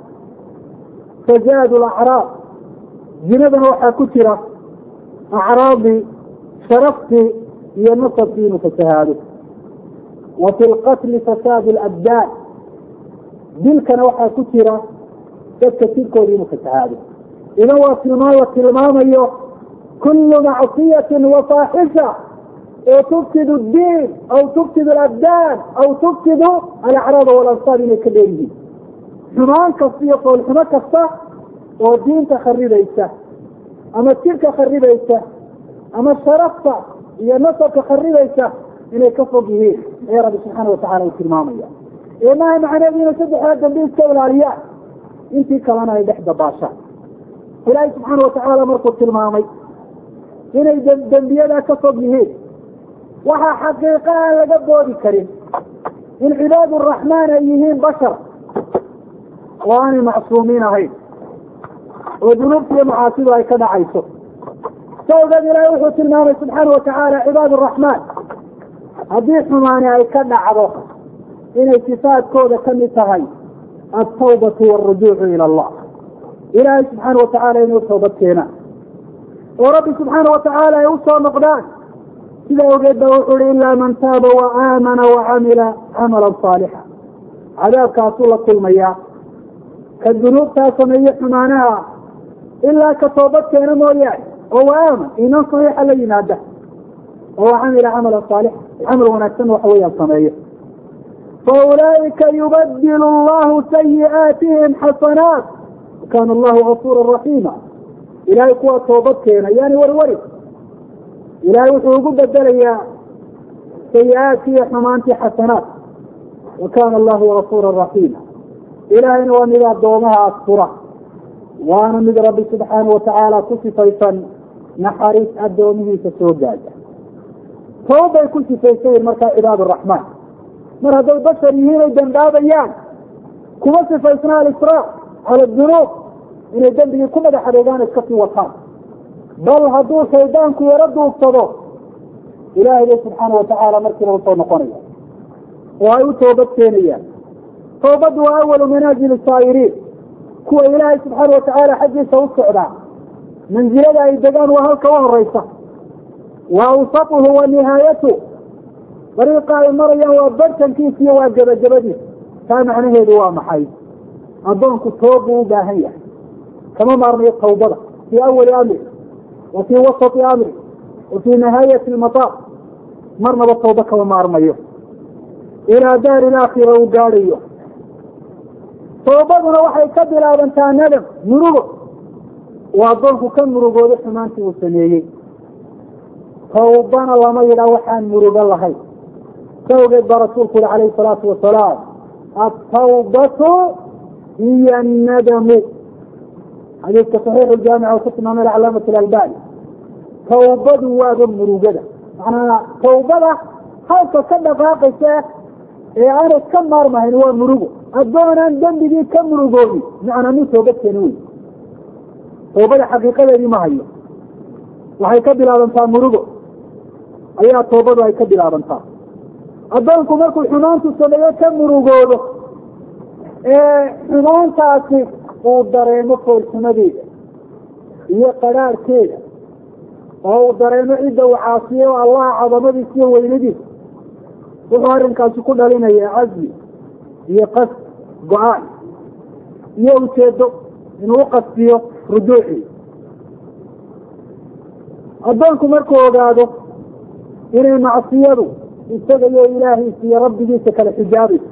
fasaad lacraab zinadana waxaa ku jira acraadii sharaftii iyo nasabkii inuu fasahaado wa fi lqatli fasaad alabdaan dilkana waxaa ku jira dadka jirkooda inuu fasahaado idan waa tilmaan la tilmaamayo كل معصية وفاحشة وتفسد الدين أو تفسد الأبدان أو تفسد الأعراض والأنصاب من كبيره حمان كصية والحمان كصة والدين تخربيته أما التلك خربيته أما الشرفة هي نصك خربيته إنه كفر به يا رب سبحانه وتعالى وكرمامية إما معنى أن سبح هذا الدين سوى العلياء انتي كلانا يدحد باشا إلهي سبحانه وتعالى مرقب كرمامي إنه دنبيانا كفر به وها حقيقة لقبوا بكريم إن عباد الرحمن أيهين بشر وأنا معصومين هين وذنوبتي معاصبها كذا عيسو سوف إلى يوحوة المعنى سبحانه وتعالى عباد الرحمن حديث معنى أي كذا عروق إن اتفاد كودة كمتهي التوبة والرجوع إلى الله إلهي سبحانه وتعالى إنه توبتنا ورب سبحانه وتعالى يوصى مقدار إذا وجد وحول إلا من تاب وآمن وعمل عملا صالحا عذاب كاسولة كل مياه كالذنوب تاسمية معناها إلا كتوبتك نموياه هو آمن إيمان صحيح الذي ناده هو عمل عملا صالحا عمل ونكسن وحويا صمية فأولئك يبدل الله سيئاتهم حسنات وكان الله غفورا رحيما إلهي قوة توبتك يعني وروري إلهي وحوق بدل سيئاتي حمانتي حسنات وكان الله غفورا رحيما إلهي ومذا دومها أكثرة وانا من ربي سبحانه وتعالى كسفيفا نحريس الدومه تسوقاجا توبة يكون سفيفين مركا عباد الرحمن مر هذا البشر يهين الجنباب ايام كما سفيفنا الإسراء على الذنوب إن الجنب يكون مدى حريقان الكفي والخام بل هدو شيطانك يردوا اقتضوا إلهي سبحانه وتعالى مركنا وصونا قرية وهي توبة ثانية توبة أول منازل الصائرين كو إلهي سبحانه وتعالى حجي سوى منزلة الدقان وهلك وهو الرئيسة وأوسطه ونهايته طريقة المرية وأبرتن كيسية وأجب جبدي كان عنه دوام حي أظنك توبه باهية كما مرمي التوبة في أول أمر وفي وسط أمر وفي نهاية المطاف مرنا بالتوبة كما مرميه إلى دار الآخرة وقاريه توبaduna waxay ka bilaabantaa nadam murugo waa doonku ka murugooday xumaantii uu sameeyey tawbana lama yidhaa waxaan murugo lahayn sawgeed baa rasuulku yidhi calayhi salaatu wasalaam atawbatu hiya annadamu xadiidka saxiixu ljaamica uu ku tilmaamay alcalaamatu alalbani tawbadu waaba murugada macnaa tawbada halka ka dhaqaaqaysa ee aanad ka maarmahayn waa murugo adoonaan dembigii ka murugoodi macnaa min toobad keeni wey toobada xaqiiqadeedii ma hayo waxay ka bilaabantaa murugo ayaa toobadu ay ka bilaabantaa addoonku markuu xumaantu sameeyo ka murugoodo ee xumaantaasi uu dareemo foolxumadeeda iyo qaraarkeeda oo uu dareemo cidda uu caasiyo allaha cadamadiisa iyo weynadiisa wuxuu arrinkaasi ku dhalinaya casmi iyo qasd go-aan iyo ujeedo inuu uqasbiyo rujuucii addoonku markuu ogaado inay macsiyadu isaga iyo ilaahiisa iyo rabbigiisa kala xijaabayso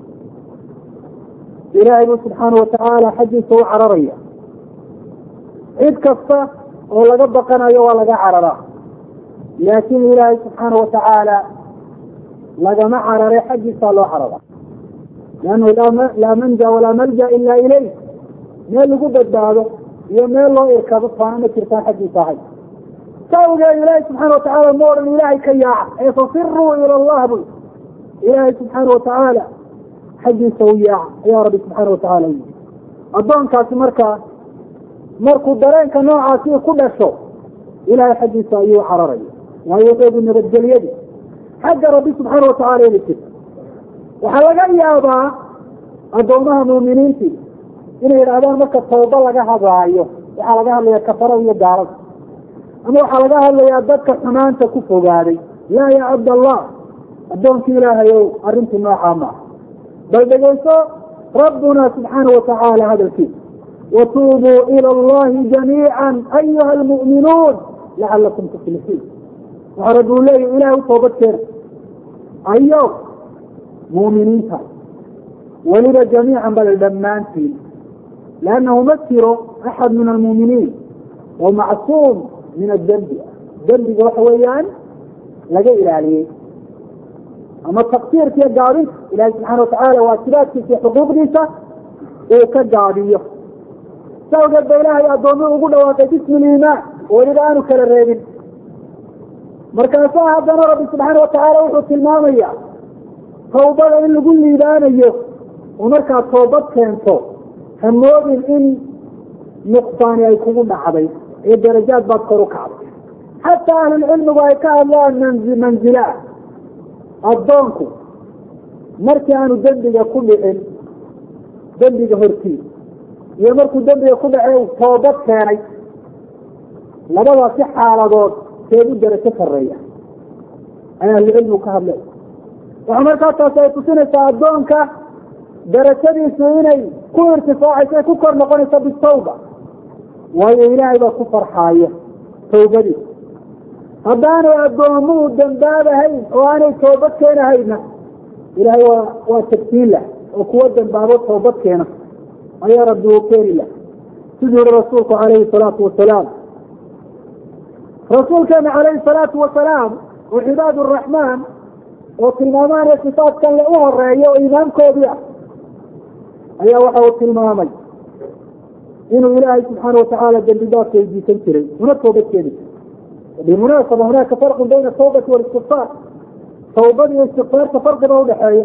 ilaahay buu subxaana watacaala xaggiisa u cararaya cid kasta oo laga baqanayo waa laga cararaa laakiin ilaahay subxaana watacaala lagama carare xaggiisaa loo carara لأنه لا منجا ولا ملجأ إلا إليه meel lagu badbaado iyo meel loo irkado faana ma jirtaan xaggiisa ahay sawgeed ilaahay subxaana watacaala ma odhan ilaahay ka yaaca ee fasiruu ila allah bu ilaahay subxaana watacaala xaggiisa u yaaca ayaa rabbi subxaana watacaala u yii addoonkaasi markaa markuu dareenka noocaasi ku dhasho ilaahay xaggiisa ayuu cararaya waayo eegu nabadgelyadii xagga rabbi subxaana watacaala ina jirto waxaa laga yaabaa addoomaha muuminiintii inay yidhaahdaan marka tawba laga hadlaayo waxaa laga hadlaya kafarada iyo gaalada ama waxaa laga hadlayaa dadka xumaanta ku fogaaday laa ya cabdallah addoonkii ilaahayow arrintii noocaa maaha bal dhegeyso rabbuna subxaana watacaala hadalkiisa watuubuu ila allahi jamiica ayuha almu'minuun لعلكم تفلحون وعرضوا الله إله توبتنا أيوه مؤمنين ولد جميعا بل دمانتين لأنه مثل أحد من المؤمنين ومعصوم من الذنب ذنب وحويان لقى إلى عليه أما التقصير في الجاري إلهي سبحانه وتعالى وأسباب في حقوق نيسا كالجارية سوى قد إلهي أدومي وقل وقت اسم الإيمان ولدانه كالرابين مركزها هذا ربي سبحانه وتعالى وحوث المامية توبة إن نقول لي إلانيه ومركز توبة كانتو هموذن إن نقصان يكون معبي الدرجات بذكروا كعب حتى أهل العلم وإيكاء الله منزل منزلات الضانكو مركانوا دنبغ كل علم دنبغ هرتي يمركوا دنبغ كل علم توبت كاني لبضى صحة على ضوء كيبو درجة الرئية أنا العلم كهب له وعمركاتا سيتصنع الضانك درجة سويني كل ارتفاع كوكر مقونسة بالتوبة وهي إلهي بكفر حاية توبة دي هدانوا أدوموا الدنباب هين وأنا توبت كينا هينا إلهي وتكتين له وقوة الدنباب توبت كينا ويا رب وكين له سجل رسولك عليه الصلاة والسلام رسول كان عليه الصلاة والسلام وعباد الرحمن وكلمان الصفات كان لأوها الرأي وإمام كوبيا أيها وحوة المامي إنه إلهي سبحانه وتعالى الدنباب يجي تنكري هنا توبت كينا بالمناسبة هناك فرق بين التوبة والاستغفار توبة والاستغفار كفرق بين الحياة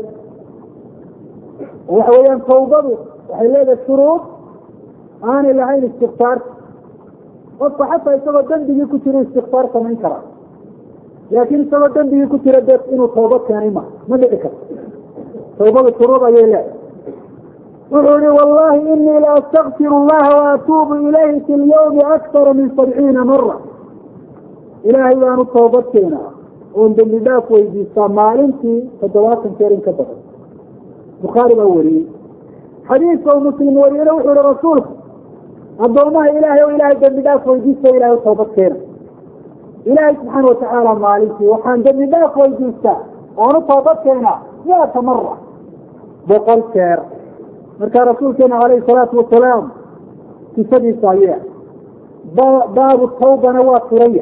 وحويا توبة وحيلاد الشروط آن العين استغفار وصف حتى يسوى الدنبي كتير استغفار كمان كرا لكن يسوى الدنبي كتير الدنب إنه توبة كان ما ما لذكر توبة الشروط أيلا وقولي والله إني لا أستغفر الله وأتوب إليه في اليوم أكثر من سبعين مرة إلهي بأن التوبة كينا وان باللداف ويجيسا مالنتي فدوات كيرين كبير بخاري بأولي حديث ومسلم ولينا وحول رسوله الضوء إلهي وإلهي باللداف ويجيسا إلهي التوبة كينا إلهي سبحانه وتعالى مالنتي وحان باللداف ويجيسا وان التوبة كينا مئة مرة بقل كير مركا رسول كينا عليه الصلاة والسلام في سبي صحيح باب التوبة نوات فريح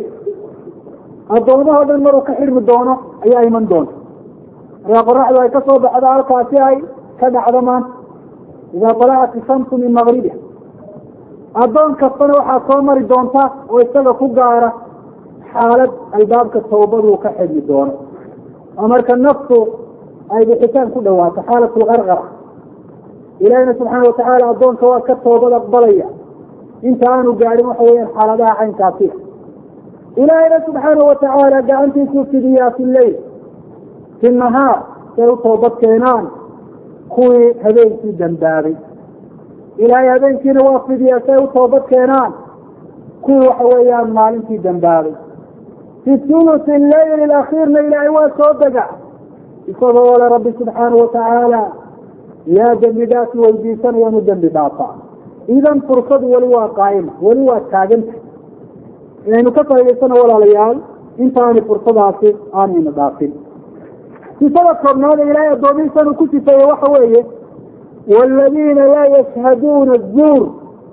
الضوء هذا المرء كحرم الدونه أي أيمن دون رياض الرحل ويكسر بحضا الكاسي كذا عدمان إذا طلعت الشمس من مغربها الضوء كالصنوة حصامر الدونتا ويستغى فقارة حالة الباب كالتوبة وكحرم الدونه أمرك النفس أي بحكام كلها حالة الغرغرة إلهنا سبحانه وتعالى الضوء كوا كالتوبة أقبلية انت آنوا قاعدين وحوين حالة عين كافية إلهنا سبحانه وتعالى قعنتي سوسديا في الليل في النهار سيو توبت كينان خوي هذينكي دنبابي إلهي هذينكي نوافديا سيو توبت كينان خوي وحويان مالنكي دنبابي في ثلث الليل الأخير من إلهي وصدقا يقول الله ربي سبحانه وتعالى يا جنبات والجيسان ومجنباتا إذا فرصد ولوا قائمة ولوا تاجنت يعني كفر يسنا ولا ليال انت اني فرصداسي اني مداخل في سبب هذا إلهي الضومين سنو كتف وحوية والذين لا يشهدون الزور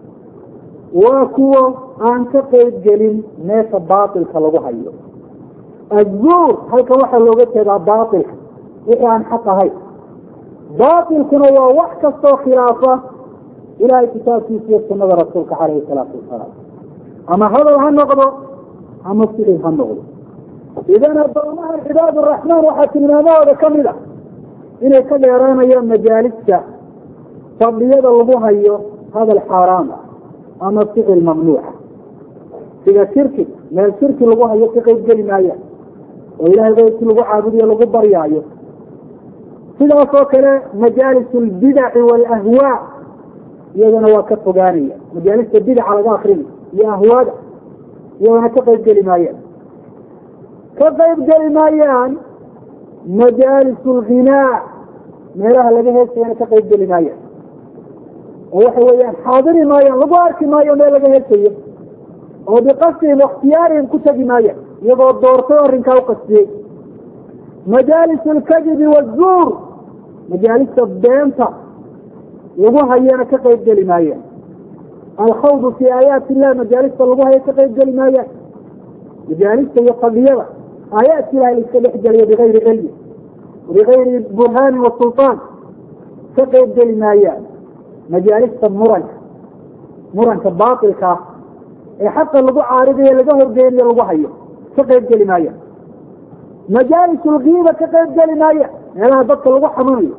وكوا عن كقيد جليل ناس باطل خلقوا حيو الزور هل كوحا لغت هذا باطل إيه عن حقا هاي باطل كنوا وحكا خلافة إلهي كتاب في سيرة سنة رسولك عليه الصلاة والسلام أما هذا هالنقض أما السيرين هالنقض إذا نظرنا عباد الرحمن وحكمنا هذا كاملة إنه كذا يرانا يوم مجالسة فضلية الله هيو هذا الحرام أما السير الممنوع إذا شركة ما الشرك الله هيو كقيد جلمايا وإلهي غيرت الله عابدية الله بريايا إذا فوكنا مجالس البدع والأهواء يدنا وكف غانية مجالس البدع على آخرين يا أهواء يدنا كقيد جلمايا كقيد جلمايان مجالس الغناء ميراها لقيها سيانا كقيد جلمايا وحويان حاضري مايان لبارك مايان ما لقيها سيانا وبقصدهم واختيارهم كتب مايا يبقى الدورتور كوقتي مجالس الكذب والزور مجالس الدينة يبقى هيانا كقيد لمايا الخوض في آيات الله مجالس الله هي كقيد لمايا مجالس يقضيها آيات الله للسبح جلية بغير علم وبغير برهان والسلطان كقيد لمايا مجالس المرن مرن كباطل كا حتى اللي عارضية اللي ظهر بين اللي هي كقيد لمايا مجالس الغيبة كقيد لمايا يعني ضبط اللي حمري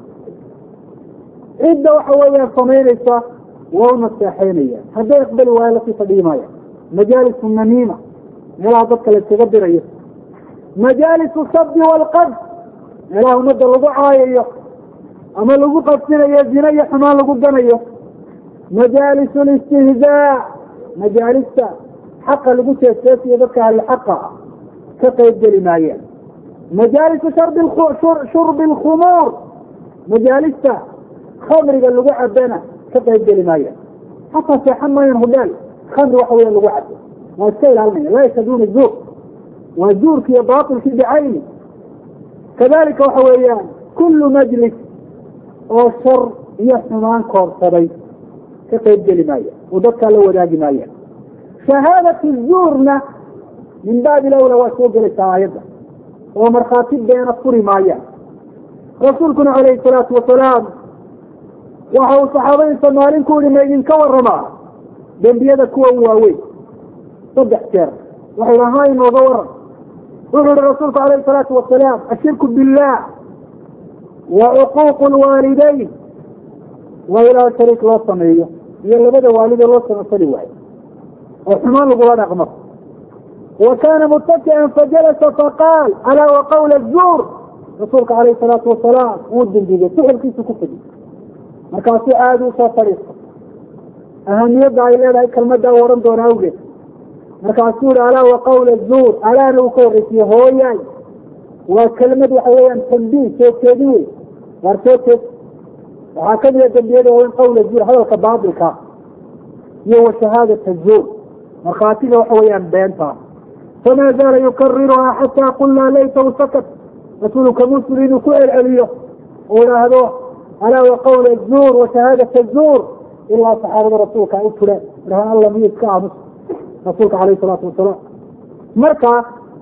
عدة وحوية صمينيسة ومستحينية هذا يقبل ولا في صديمايا مجالس النميمة يلا ضبط الاتغبرية مجالس الصد والقذف يلا مد الوضعية أما لغو قدسنا يزيني حما لغو قنية مجالس الاستهزاء مجالس حق لغو تيسيسي يذكى الحق كقيد لمايا مجالس شرب الخ... شرب الخمور مجالس خمر قال لغو عبنا كقيد لمايا حتى في حما ينهدال خمر وحوية لغو عبنا والسيل علمية لا يشهدون الزور والزور في باطل في بعينه كذلك وحويان كل مجلس oo shar iyo xumaan koorsaday ka qayb geli maayo oo dadka la wadaagi maayo shahaadatu zuurna min baab lawla waa soo gelaysaa aayadda oo markhaati beena furi maaya rasuulkuna calayhi salaatu wasalaam waxa uu saxaabada Soomaaliin ku yidhi ma idinka warramaa dembiyada kuwa waaweyn saddex jeer waxay lahayn inooga warran wuxuu yidhi rasuulku calayhi salaatu wasalaam ashirku billah وعقوق الوالدين وإلى شريك الله صميه يلبد والد الله صمصلي واحد وحمان القرآن أغمق وكان متكئا فجلس فقال ألا وقول الزور رسولك عليه الصلاة والسلام ود الجيجة سحر كيس كفدي مركاسي آدو سفريق أهم يبدأ إلى ذلك كلمة دوران دون أوجه مركاسي ألا وقول الزور ألا نوكورتي هوياي وكلمة حويا تنبيه سوكيدي وارتوكت وهكذا تنبيه وين قول الزور هذا كبعض الكا يو شهادة الزور مخاطبه حويا بينتا فما زال يكررها حتى قلنا ليته سكت رسول كمسلين كل العلية ولا هذا ألا وقول الزور وشهادة الزور إلا صحابة رسولك أكلا لها الله ميت كامس رسولك عليه الصلاة والسلام مركا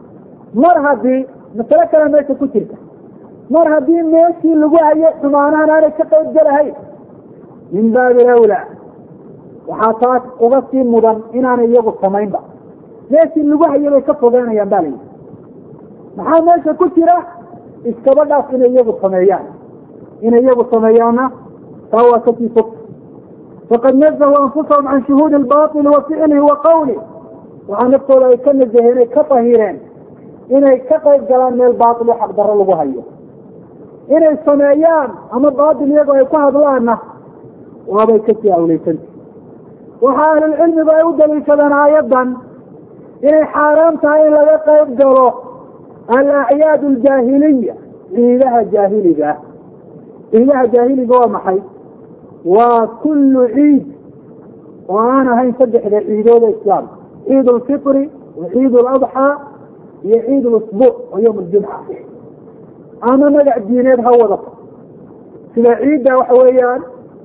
مرهبي مثلا كلام ليس كتير مر هذه ماشي اللي جاي سمعنا أنا كتير جرهاي من باب الأولى وحاطات وقتي مدن إن أنا يجوا سمين بقى ماشي اللي جاي اللي كفوا بينا ينبالي محل ماشي كتير استبدأ إن يجوا سميان إن يجوا سميانا فهو كتير فك فقد نزهوا أنفسهم عن شهود الباطل وفعله وقوله وعن نفسه يكن الجهيني كطهيرين inay ka qayb galaan meel baatil oo xaq darro lagu hayo inay sameeyaan ama baatil iyagoo ay ku hadlaana waabay ka sii awleysan waxa ahlul cilmiga ay u daliishadaan aayadan inay xaaraam tahay in laga qayb galo al-acyaad al-jaahiliya ciidaha jaahiliga ciidaha jaahiliga waa maxay waa kullu ciid oo aan ahayn saddexda ciidooda islaam ciid al-fitri wa ciid al-adxa يعيد الأسبوع ويوم الجمعة أنا مدع الدينات هو سلا عيد وحويان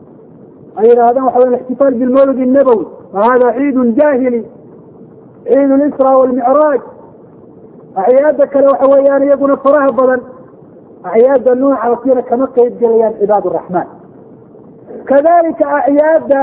أي هذا وحويان الاحتفال بالمولد النبوي وهذا عيد جاهلي عيد الإسراء والمعراج أعيادك لو حويان يقول الصراحة بلا أعياد النوع على صيرة كمكة يتجليان عباد الرحمن كذلك أعياد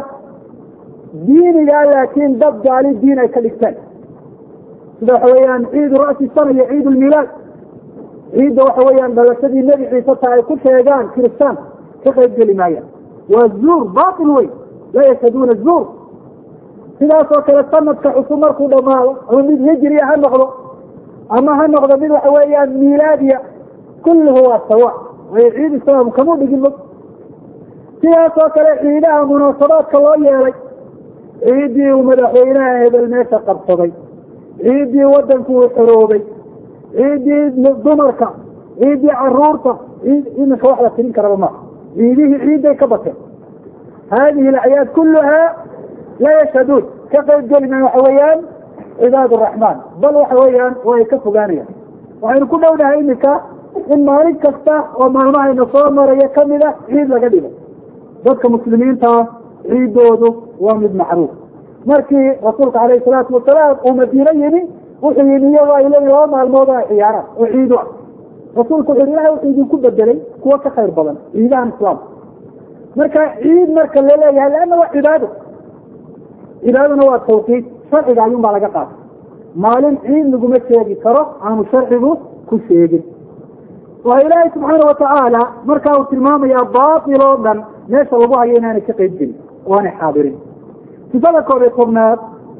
ديني قال لكن ضد عليه الدين كالإكتال سيدا حويان عيد رأس السنة عيد الميلاد عيد وحويان بلسدي النبي عيسى تعالى كل شيئان كريستان كيف يجي معايا والزور باطل وي لا يشهدون الزور سيدا سوكرة السنة كحسو مركو دماغ ومن يجري هنغضو أما هنغضو من حويان ميلادية كله هو سواء ويعيد السلام كمون بجلد سيدا سوكرة عيدها مناسبات كالله يالي عيدي ومدحوينها هذا الميسا قد صدي عيدي ودنكو حروبي عيدي دمركا عيدي عرورتا عيد إنك واحدة ترين كربما عيديه عيدي كبتة هذه الأعياد كلها لا يشهدون كقيد جلنا وحويان عباد الرحمن بل وحويان ويكفقانيا وحين كنا هنا إنك إن مالك كستا وما معي نصور مريا كاملة عيد لقدمة ذلك مسلمين تا عيد دودو ومد معروف مركي رسولك عليه الصلاة والسلام ومدينيني وحيني وإليه وما الموضوع حيارات وعيدوا رسولك الله وحيدي كل بدلي كوك خير بضن عيد عن إسلام مركا عيد مركا الليلة لأنه عباده عبادنا هو التوقيت شرعي عليهم على قطع مالين عيد نقوم الشيء كره عن شرعه كل شيء وإلهي سبحانه وتعالى مركا وتلمام يا باطل من ليش الله يناني كقيد وانا حاضرين تفلكوا بكمنات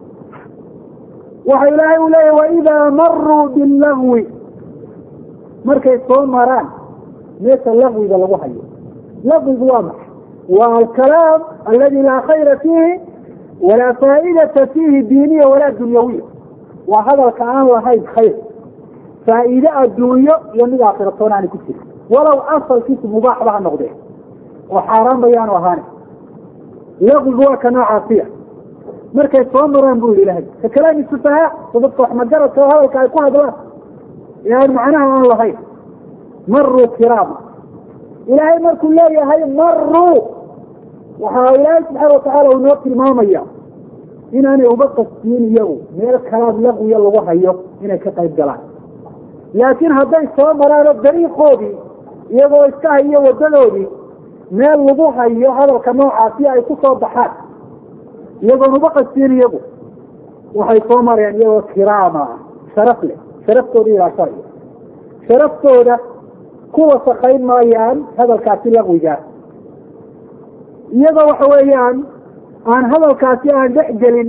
وإلهي إليه وإذا مروا باللغو مركا يتصون مران ليس اللغو إذا لغو حيه لغو واضح والكلام الذي لا خير فيه ولا فائدة فيه دينية ولا دنيوية وهذا الكلام وهي خير فائدة الدنيا يمد آخرتون عن كتير ولو أصل كتير مباح بها النقدين وحرام بيان وهاني لغو كنوع عافية مركز صومران بول إلهي فكلام السفهاء وبطح مجرد كهذا كيكون هذا يعني معناها الله خير مروا كرامة إلهي مركو الله يا هاي مروا وحاولات سبحانه وتعالى ونوكي المامية إن أنا أبقى السين يو مير الكلام لغو يلا وحيو إنا كتايب جلال لكن هذا صومران الدريق خوبي يبغى يستهي ودلودي مير وضوحة يو هذا الكنوع عافية يكون صباحات يبغى نبقى السين يبغى وحي صومر يعني يو كرامة شرف له شرفته دي لا شيء شرفته ده كوة سخين مايان هذا الكاسي لغوي جاء يبغى وحويان عن هذا الكاسي عن دحجل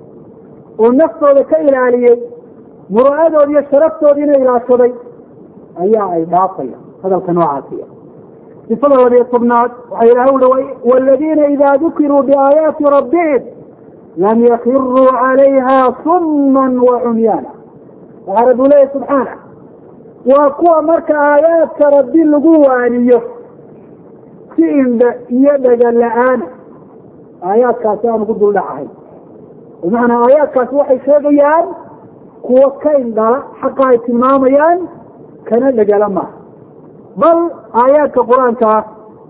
ونفسه لك إلى عليه مراده دي شرفته دينا إلى شري أيها أي باطية هذا الكنوع عافية بفضل ولي الطبنات وحيرهول والذين إذا ذكروا بآيات ربهم لم يخروا عليها صما وعميانا وعرضوا له سبحانه وقوى مرك آيات كربي اللقوة أنيه سئن يدق اللعان آيات كاسان قدوا لعهي ومعنى آيات كاس وحي شغيان قوى كين دا حقا اتماميان كان لقى لما بل آيات كقرآن كا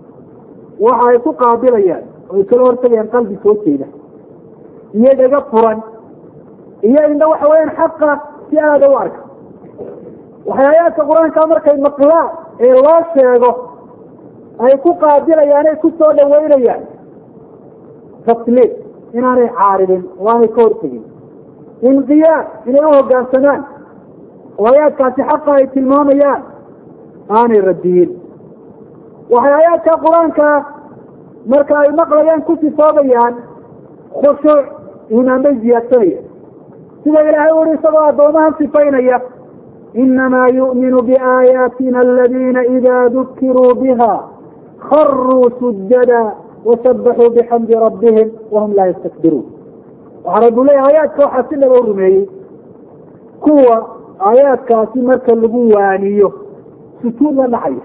وحي تقابليان ويكلوا ارتبيان قلبي سوتينا يدق فران إيا إن وحوين حقا في هذا وارك وحيايات القرآن كان مركز مقلاء إيه الله شيئا أي كو قادرة يعني كو سودة وينة يعني فصليت إن أنا عارض وأنا كورتي انقياد إن أيوه قاسنان وحيايات كاسي حقا يتلمام يعني أنا الردين وحيايات القرآن كان مركز مقلاء يعني كو صوبة يعني خشوع هنا مزياتية سيدة إلهي ورسوا دومان صفين إنما يؤمن بآياتنا الذين إذا ذكروا بها خروا سجدا وسبحوا بحمد ربهم وهم لا يستكبرون وعرضوا لي آيات كوحة سنة ورمي كوة آيات كاسي مركا اللقوانيه ستون معيه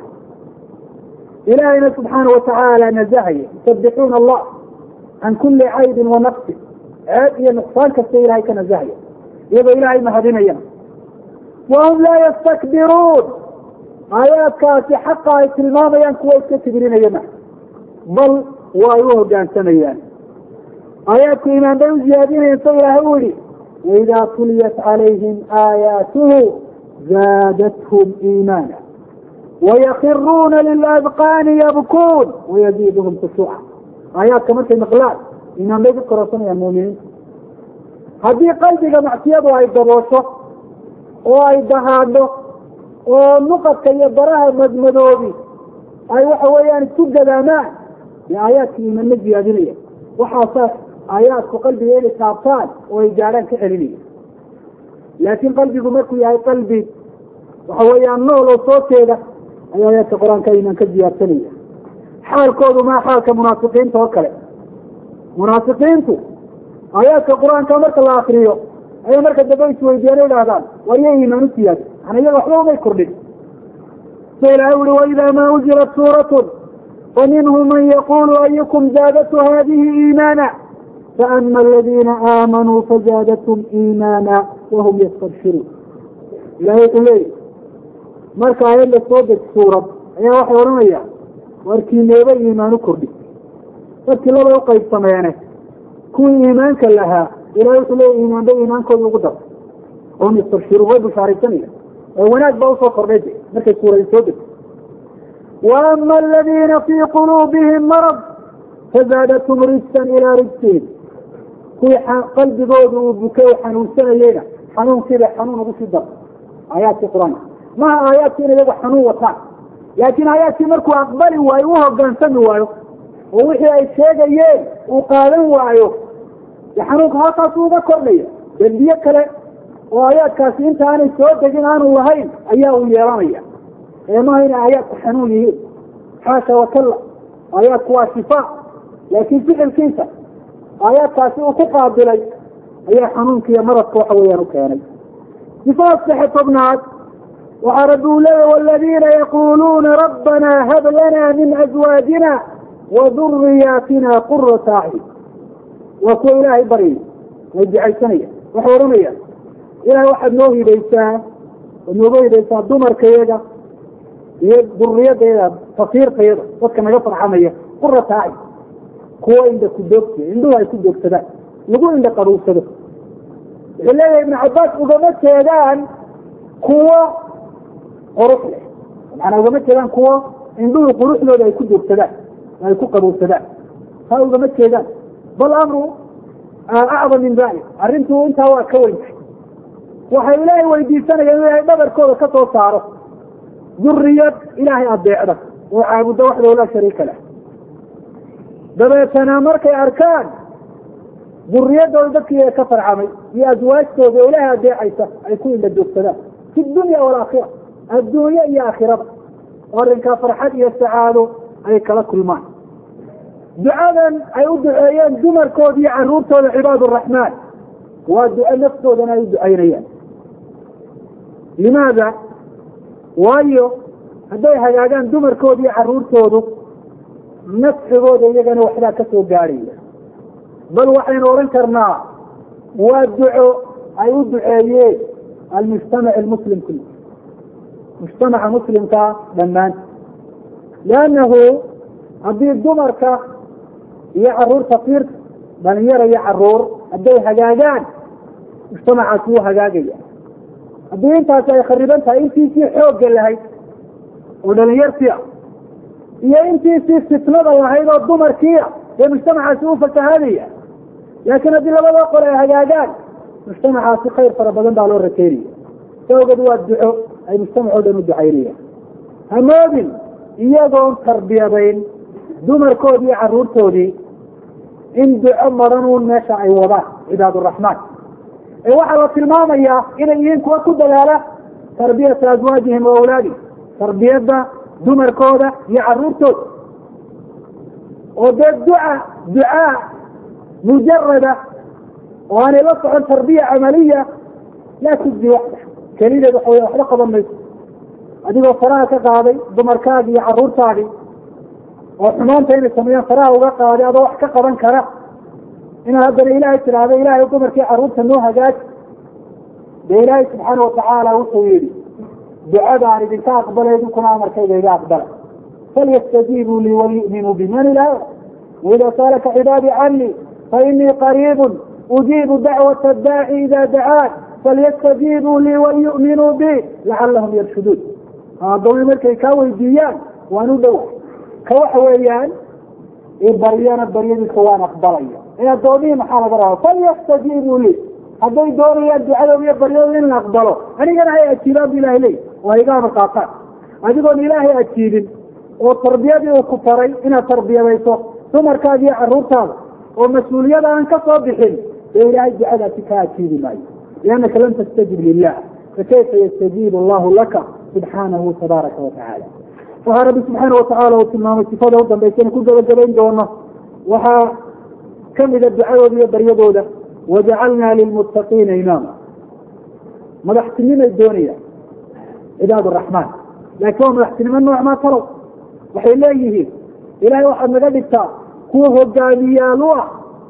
إلهنا سبحانه وتعالى نزهي يسبحون الله عن كل عيب ونقص عيب هي نقصان كالسي إلهي كنزهي يبقى إلهي مهدنا وهم لا يستكبرون آيات كاسي حقا يتلمام ينكوا يستكبرين يمع بل وايوه جان سنيان آيات إيمان بيو زيادين ينصير هولي وإذا تليت عليهم آياته زادتهم إيمانا ويخرون للأذقان يبكون ويزيدهم خشوعا آيات كمان في مقلال إيمان بيو قرصنا يا المؤمنين هذه قلبك معتيبه هاي الدروسة وأي دهانه ونقط كي يبراها مدمدوبي أي وحويان تجد أمان بآيات من نجي أدنية وحاصل آيات قلبي إلي كابتان ويجاران كحلينية لكن قلبي قمكو يا قلبي وحويان نولو صوت كذا أي آيات القرآن كيما كجي أبتنية حال كودو ما حال كمنافقين توكله منافقين تو آيات القرآن كمرك الله آخريو أي مركز دبيت ويدياني لهذا ويهي ما نسيت أنا يجب أحلو ما يكردك سيلعون وإذا ما أجرت سورة ومنهم من يقول أيكم زادت هذه إيمانا فأما الذين آمنوا فزادتهم إيمانا وهم يستبشرون إلهي إليه marka ayad la soo deg suurad ayaa waxay oranaya warkii neeba iimaanu kordhi dadkii laba u qaybsameene kuwii iimaanka lahaa ilaahay wuxuu leeyahay iimaanba iimaankooda ugu dar oo yastabshiruun way bushaaraysanaya oo wanaag baa usoo kordhay markay suurad soo deg وأما الذين في قلوبهم مرض فزادتهم رجسا إلى رجسهم kuwii qalbigooda uu bukay xanuunsanayeyna xanuunkiiba xanuun ugu sii dar aayaadkii qur-aanka maha aayaadkii in iyagu xanuun wataan laakiin aayaadkii markuu aqbali waayo u hogaansami waayo oo wixii ay sheegayeen uu qaadan waayo de xanuunka halkaas uga kordhaya dembiye kale oo aayaadkaasi inta aanay soo degin aanu lahayn ayaa uu yeelanaya ee maha inay aayaadku xanuun yihiin xaasha wakalla aayaadku waa shifaa laakiin ficilkiisa aayaadkaasi uu ku qaabilay ayaa xanuunka iyo maradka waxa weeyaan u keenay sifaad saxe tobnaad waxaa rabbi uu leeyahy waladiina yaquluuna rabbana hab lana min azwaajina waduriyaatina qurata acyun waa kuwa ilaahay baryay way ducaysanaya waxay odhanayaan ilahay waxaad noo hidaysaa waad nooga hidaysaa dumarkayaga iyo duriyadayada tafiirkayada dadka naga farxamaya qurata acyun kuwa indha ku doogtay indhuhu ay ku doogsadaan lagu indha qaruursado wuxuu leeyahay ibnu cabbaas ugama jeedaan kuwo qurux leh macanaa ugama jeedaan kuwo indhuhu quruxdooda ay ku doogsadaan ay ku qaruursadaan taa ugama jeedaan bal amru acdam min dalik arrintu intaa waa ka weynta waxay ilaahay weydiisanayaan inuu ilaahay dhabarkooda ka soo saaro duriyad ilaahay adeecda oo caabudda waxdahu laa shariika lah dabeetana markay arkaan duriyadooda dadkii ka farcamay iyo aswaajtooda oo ilaahay adeecaysa ay ku indha doogsadaan fi dunya waalaakhira adduunye iyo aakhirada oo arrinkaa farxad iyo sacaado ay kala kulmaan ducadan ay u duceeyeen dumarkooda iyo caruurtooda cibaad uraxmaan waa duco naftoodana ay u ducaynayaan limaada waayo hadday hagaagaan dumarkooda iyo caruurtoodu nafcigooda iyagana waxbaa ka soo gaadhaya bal waxaynu odhan karnaa waa duco ay u duceeyeen almujtamac almuslim kuli mujtamaca muslimkaa dhammaanta liannahu haddii dumarka iyo caruur faqiirka dhalinyaro iyo caruur hadday hagaagaan mujtamacaasi wuu hagaagaya haddii intaasi ay khariban tahay intiisii xoogga lahayd oo dhalinyartia iyo intiisii fitnada lahayd oo dumarkiia dee mujtamacaasi u fasahaadaya laakiin haddii labada qole ay hagaagaan mujtamacaasi khayr fara badan baa loo rakeynaya sawgeed waa duco ay mujtamacoo dhan u ducaynayaan hamoodin iyagoon tarbiyadayn dumarkoodii iyo caruurtoodii in duco madanuun meesha ay wadaan cibaad uraxmaan ee waxaa la tilmaamayaa inay yihiin kuwa ku dadaala tarbiyata azwaajihim wa awlaadihim tarbiyadda dumarkooda iyo caruurtooda oo dee duca ducaa mujarada oo aanay la socon tarbiya camaliya laa tujzi waxda kelideed waxa wey waxba qaban mayso adigoo faraha ka qaaday dumarkaagi iyo caruurtaagi oo xumaanta inay sameeyaan faraha uga qaaday adoo wax ka qaban kara inaad haddana ilaahay tidhaahdo ilaahay dumarkii caruurta noo hagaaji dee ilaahay subxaana watacaala wuxuu yidhi ducadaan idinka aqbalay idinkuna amarkayga iga aqbala falyastajiibuu lii waliyu'minuu bi man ilaah waida saalaka cibaadii canii fainii qariibun ujiibu dacwata addaaci ida dacaan falyastajiibuu lii waliyu'minuu bi lacalahum yarshuduun addoomi markay kaa weydiiyaan waan u dhowa ka waxa weeyaan baryana baryadiisa waan aqbalaya ee addoomihii maxaa laga rabaa falyastajiibuu lii hadday doonayaan ducadooda iyo baryadooda in la aqbalo anigana hay ajiibaan bu ilahay leey oo ay iga amar qaataan adigoon ilaahay ajiibin oo tarbiyadii uu ku faray inaad tarbiyadayso dumarkaada iyo caruurtaada oo mas-uuliyada aan ka soo bixin dee ilaahay ducadaasi kaa ajiibi maayo liannaka lam tastajib lilah fakayfa yastajiibu allahu laka subxaanahu tabaaraka watacaala waxaa rabbi subxaana watacaala uu tilmaamay sifada u dambaysana ku gabagabayn doono waxaa kamida ducadooda iyo baryadooda wajacalnaa lilmuttaqiina imaama madaxtinimay doonayaan cibaad araxmaan laakiin waa madaxtinimo nooc maa talow waxay leeyihiin ilaahay waxaad naga dhigtaa kuwa hogaamiyaal u ah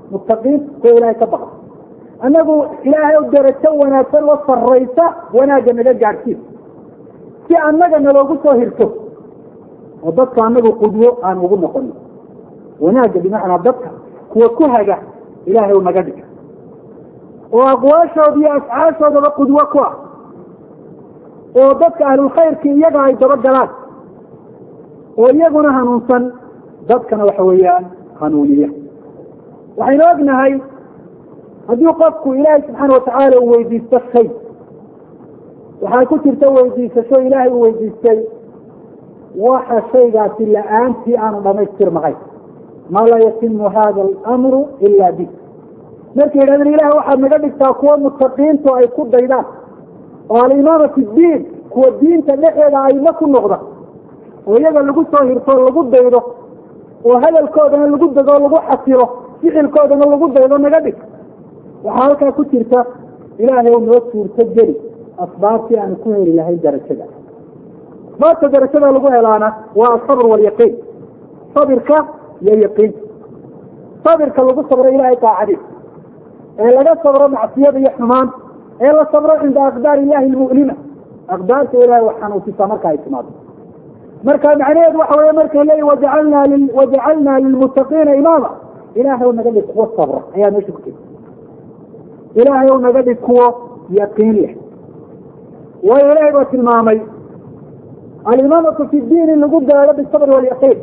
muttaqiin kuwa ilaahay ka baqa annagu ilaahay darajo wanaagsan oo sarraysa wanaagga naga gaadhsiin si annaga naloogu soo hirto oo dadka annagu qudwo aan ugu noqono wanaagga bimacnaa dadka kuwa ku haga ilaahay naga dhiga oo aqwaashooda iyo afcaashoodaba qudwo ku ah oo dadka ahlulkhayrki iyaga ay dabagalaan oo iyaguna hanuunsan dadkana waxa weeyaan hanuuniya waxaynu ognahay haddii qofku ilaahay subxaana watacaala uu weydiisto shay waxaa ku jirta weydiisasho ilaahay uu weydiistay waxa shaygaasi la-aantii aanu dhamaystirmahay maa laa yatimu hada alamru ila bi markay yidhahdeen ilaah waxaad naga dhigtaa kuwa mutaqiintu ay ku daydaan oo alimaama fi diin kuwa diinta dhexeeda ayma ku noqda oo iyaga lagu soo hirto lagu daydo oo hadalkoodana lagu dego lagu xasilo ficilkoodana lagu daydo naga dhig waxaa halkaa ku jirta ilaahay oo noo suurto geli asbaabtii aanu ku heli lahayn darajada asbaabta darajada lagu helaana waa asabr walyaqiin sabirka iyo yaqiinta sabirka lagu sabro ilaahay taacadiis ee laga sabro macsiyada iyo xumaan ee la sabro cinda aqdaar ilahi lmu'lima aqdaarta ilahay wax xanuusisaa marka ay timaado marka macnaheedu waxa weeye markay leeyihin wajacalnaa wajacalnaa lilmuttaqiina imaama ilaahay naga dhig kuwo sabra ayaa meesha ku jira ilaahay ou naga dhig kuwo yaqiin leh waayo ilaahay baa tilmaamay alimaamatu fi diin in lagu gaadho bisabr walyaqiin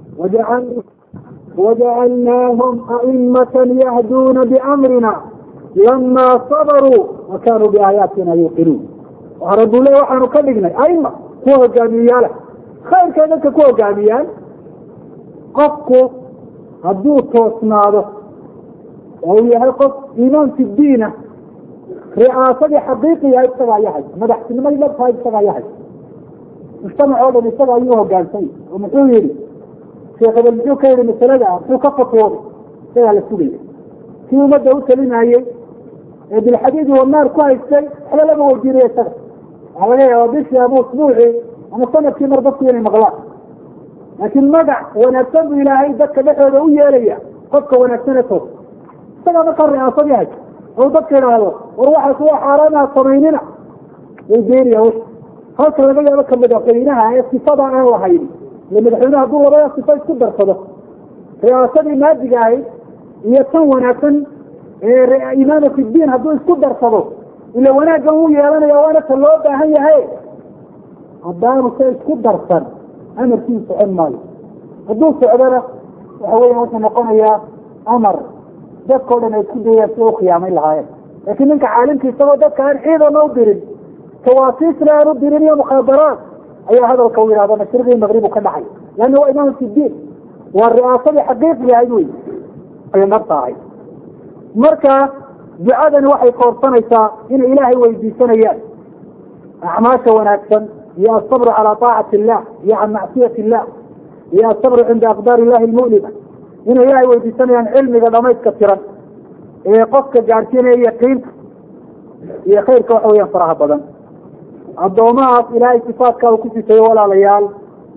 wajacalnaahum a'imatan yahduuna biamrina lama sabaruu wa kaanuu biaayaatina yuuqinuun waxaa rabbu le waxaanu ka dhignay aima kuwa hogaamiyeyaala khayrkay dadka ku hogaamiyaan qofku hadduu toosnaado oo uu yahay qof iimaan fi diina ri'aasadii xaqiiqiya isagaa yahay madaxtinimadii dhabtaa isagaa yahay mujtamac oo dhan isaga ayuu hogaansay oo muxuu yihi sheekh hebel muxuu ka yihi masalada muxuu ka fatwooday isagaa la sugaya kii ummadda u talinayey ee bilxadiidi wanaar ku haystay waxba lama wajiriyo isaga waxaa laga yaaba bishii ama usbuucii ama sanadkii mar dadku inay maqlaan laakiin magac wanaagsan buu ilaahay dadka dhexooda u yeelaya qofka wanaagsane toos isagaa markaa ri'aasad yahay oo dadka idhaahdo war waxaa kuwa xaaraanaha samaynina way beeriya w halka laga yaabo ka madaxweynaha ee sifada aan lahayn ile madaxweyneha hadduu labada sifa isku darsado ri'aasadii maadiga ahayd iyo tan wanaagsan ee imaama fi diin hadduu isku darsado ila wanaaggan wuu yeelanaya waana ta loo baahan yahay haddaanu se isku darsan amarkii socon maayo hadduu socdona waxa weya wuxuu noqonayaa amar dadkao dhan ay isku dayaan si u khiyaamayn lahaayeen laakiin ninka caalimka isagoo dadka aan ciidana u dirin tawaasiisna aan u dirin iyo mukhaabaraat ayaa hadalka u yihahda mashriqii maqribu ka dhacay leanna waa imaam fi diin waa ri'aasadii xaqiiqiga ahayd wey ay dhabta ahayd marka ducadani waxay koorsanaysaa inay ilaahay weydiisanayaan acmaasha wanaagsan iyo asabru calaa taacati illah iyo can macsiyati illah iyo asabru cinda aqdaar illahi lmu'lima inay ilaahay weydiisanayaan cilmiga dhamayska tiran ee qofka gaarsiinaya yaqiinta iyo khayrka waxa weyaan faraha badan addoomahaas ilaahay sifaadkaa uu ku sifeeyo walaalayaal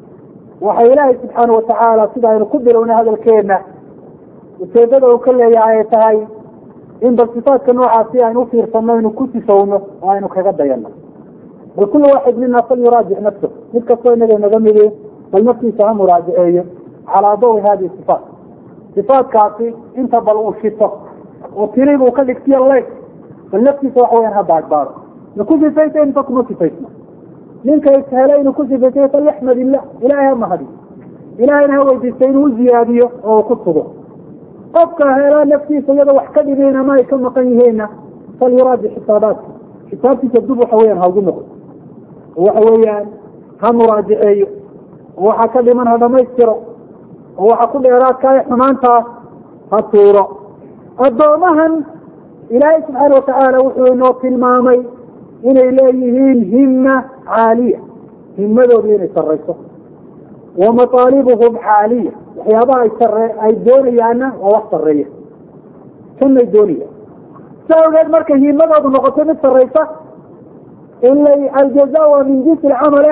waxay ilaahay subxaana watacaala sida aynu ku bilownay hadalkeena ujeedada uu ka leeyahay ay tahay in bal sifaadka noocaasi aynu ufiirsano aynu ku sifowno oo aynu kaga dayano bal kula waaxid mina falyuraajic nafsa mid kastoo inaga naga midi bal naftiisa ha muraajiceeyo calaa dawi hadihi sifaat sifaadkaasi inta bal uu shito oo tiri buu ka dhigtiyo ley bal naftiisa waxa weyaan ha baadbaado ma ku sifaysa inta kuma sifaysno ninka ishela inuu ku sifaysayo falyaxmad illah ilaahay ha mahadi ilaahayna ha weydiistay inuu ziyaadiyo oo ku sugo qofka helaa naftiisa iyada wax ka dhibayn ama ay ka maqan yihiinna falyuraajic xisaabaadka xisaabtiisa dub waxa weyaan ha ugu noqdo oo waxa weeyaan ha muraajiceeyo oo waxa ka dhiman ha dhamaystiro oo waxa ku dheeraadkaay xumaantaas ha tuuro addoomahan ilaahay subxaana watacaala wuxuu inoo tilmaamay inay leeyihiin himma caaliya himadoodu inay sarrayso wa mataalibuhum caaliya waxyaabaha ay sare ay doonayaanna waa wax sarreeya kanay doonayaan sa awgeed markay himadoodu noqoto mid sarraysa ilay aljaza wa min jinsi lcamale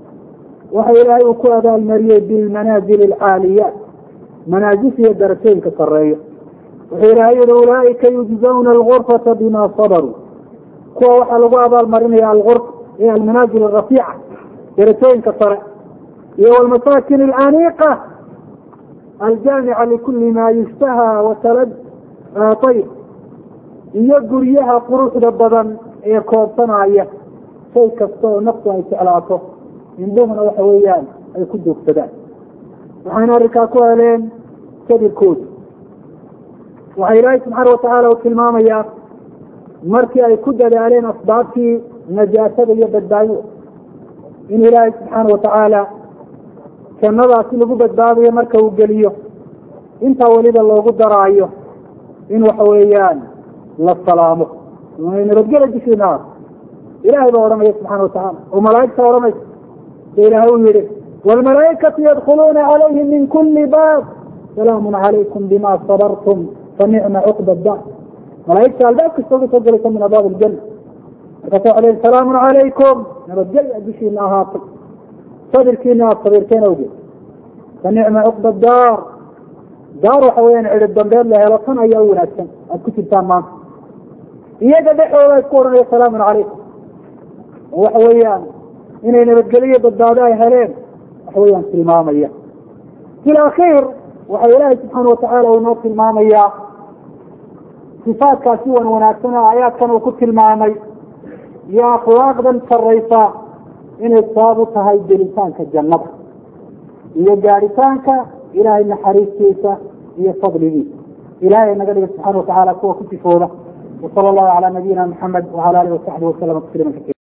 waxa ilaahay uu ku abaalmariyey bilmanaazil alcaaliyaat manaazis iyo darajooyinka sarreeyo وحيرهاي أولئك يجزون الغرفة بما صبروا كوا وحا لغو أبال مرينيا الغرفة هي المنازل الرفيعة درسين كسرة هي والمساكن الأنيقة الجامعة لكل ما يشتهى وتلد آه طيب يقول إياها قروح دبضا هي كوبتنا إياه شيء كستو نقصه أي سألاته من ضمن وحويان أي كدو افتدان وحينا ركاكوها لين كدي الكود وحي الله سبحانه وتعالى وكلمام إياه مركي أي كدى لألين أصبابتي نجاسة يبدايو إن الله سبحانه وتعالى كان نضع سلقوا بدايو مركي وقليو انت ولد الله قدر عيو إن وحويان للسلامه وإن رجل جيش النار إلهي بورمي سبحانه وتعالى وملائكة ورمي إلهي ويري والملائكة يدخلون عليهم من كل باب سلام عليكم بما صبرتم فنعم عقب الدار ملائكة الباب كستوقي تجلس من أبواب الجنة فقالوا عليه السلام عليكم رجل جيش النار صدر كينا صدر كينا وجه فنعم عقب الدار دار وحوين عيد الدنبير لها لطن أي أول أسن الكتب تامان إيجا بحوة يذكرون السلام عليكم وحويان إنه نبتقلية بالداداء هلين وحويان في المامية في الأخير وحي الله سبحانه وتعالى ونوت في المامية صفات كاسوا وناكسنا آيات كانوا كت المامي يا أخلاق ذا الرئيسة إن الصابتها الدلسان كالجنة إيا جارسانك إلهي إن حريص كيسا هي فضله إلهي إن قال سبحانه وتعالى كوة كتفوه وصلى الله على نبينا محمد وعلى آله وصحبه وسلم تسليما كثيرا.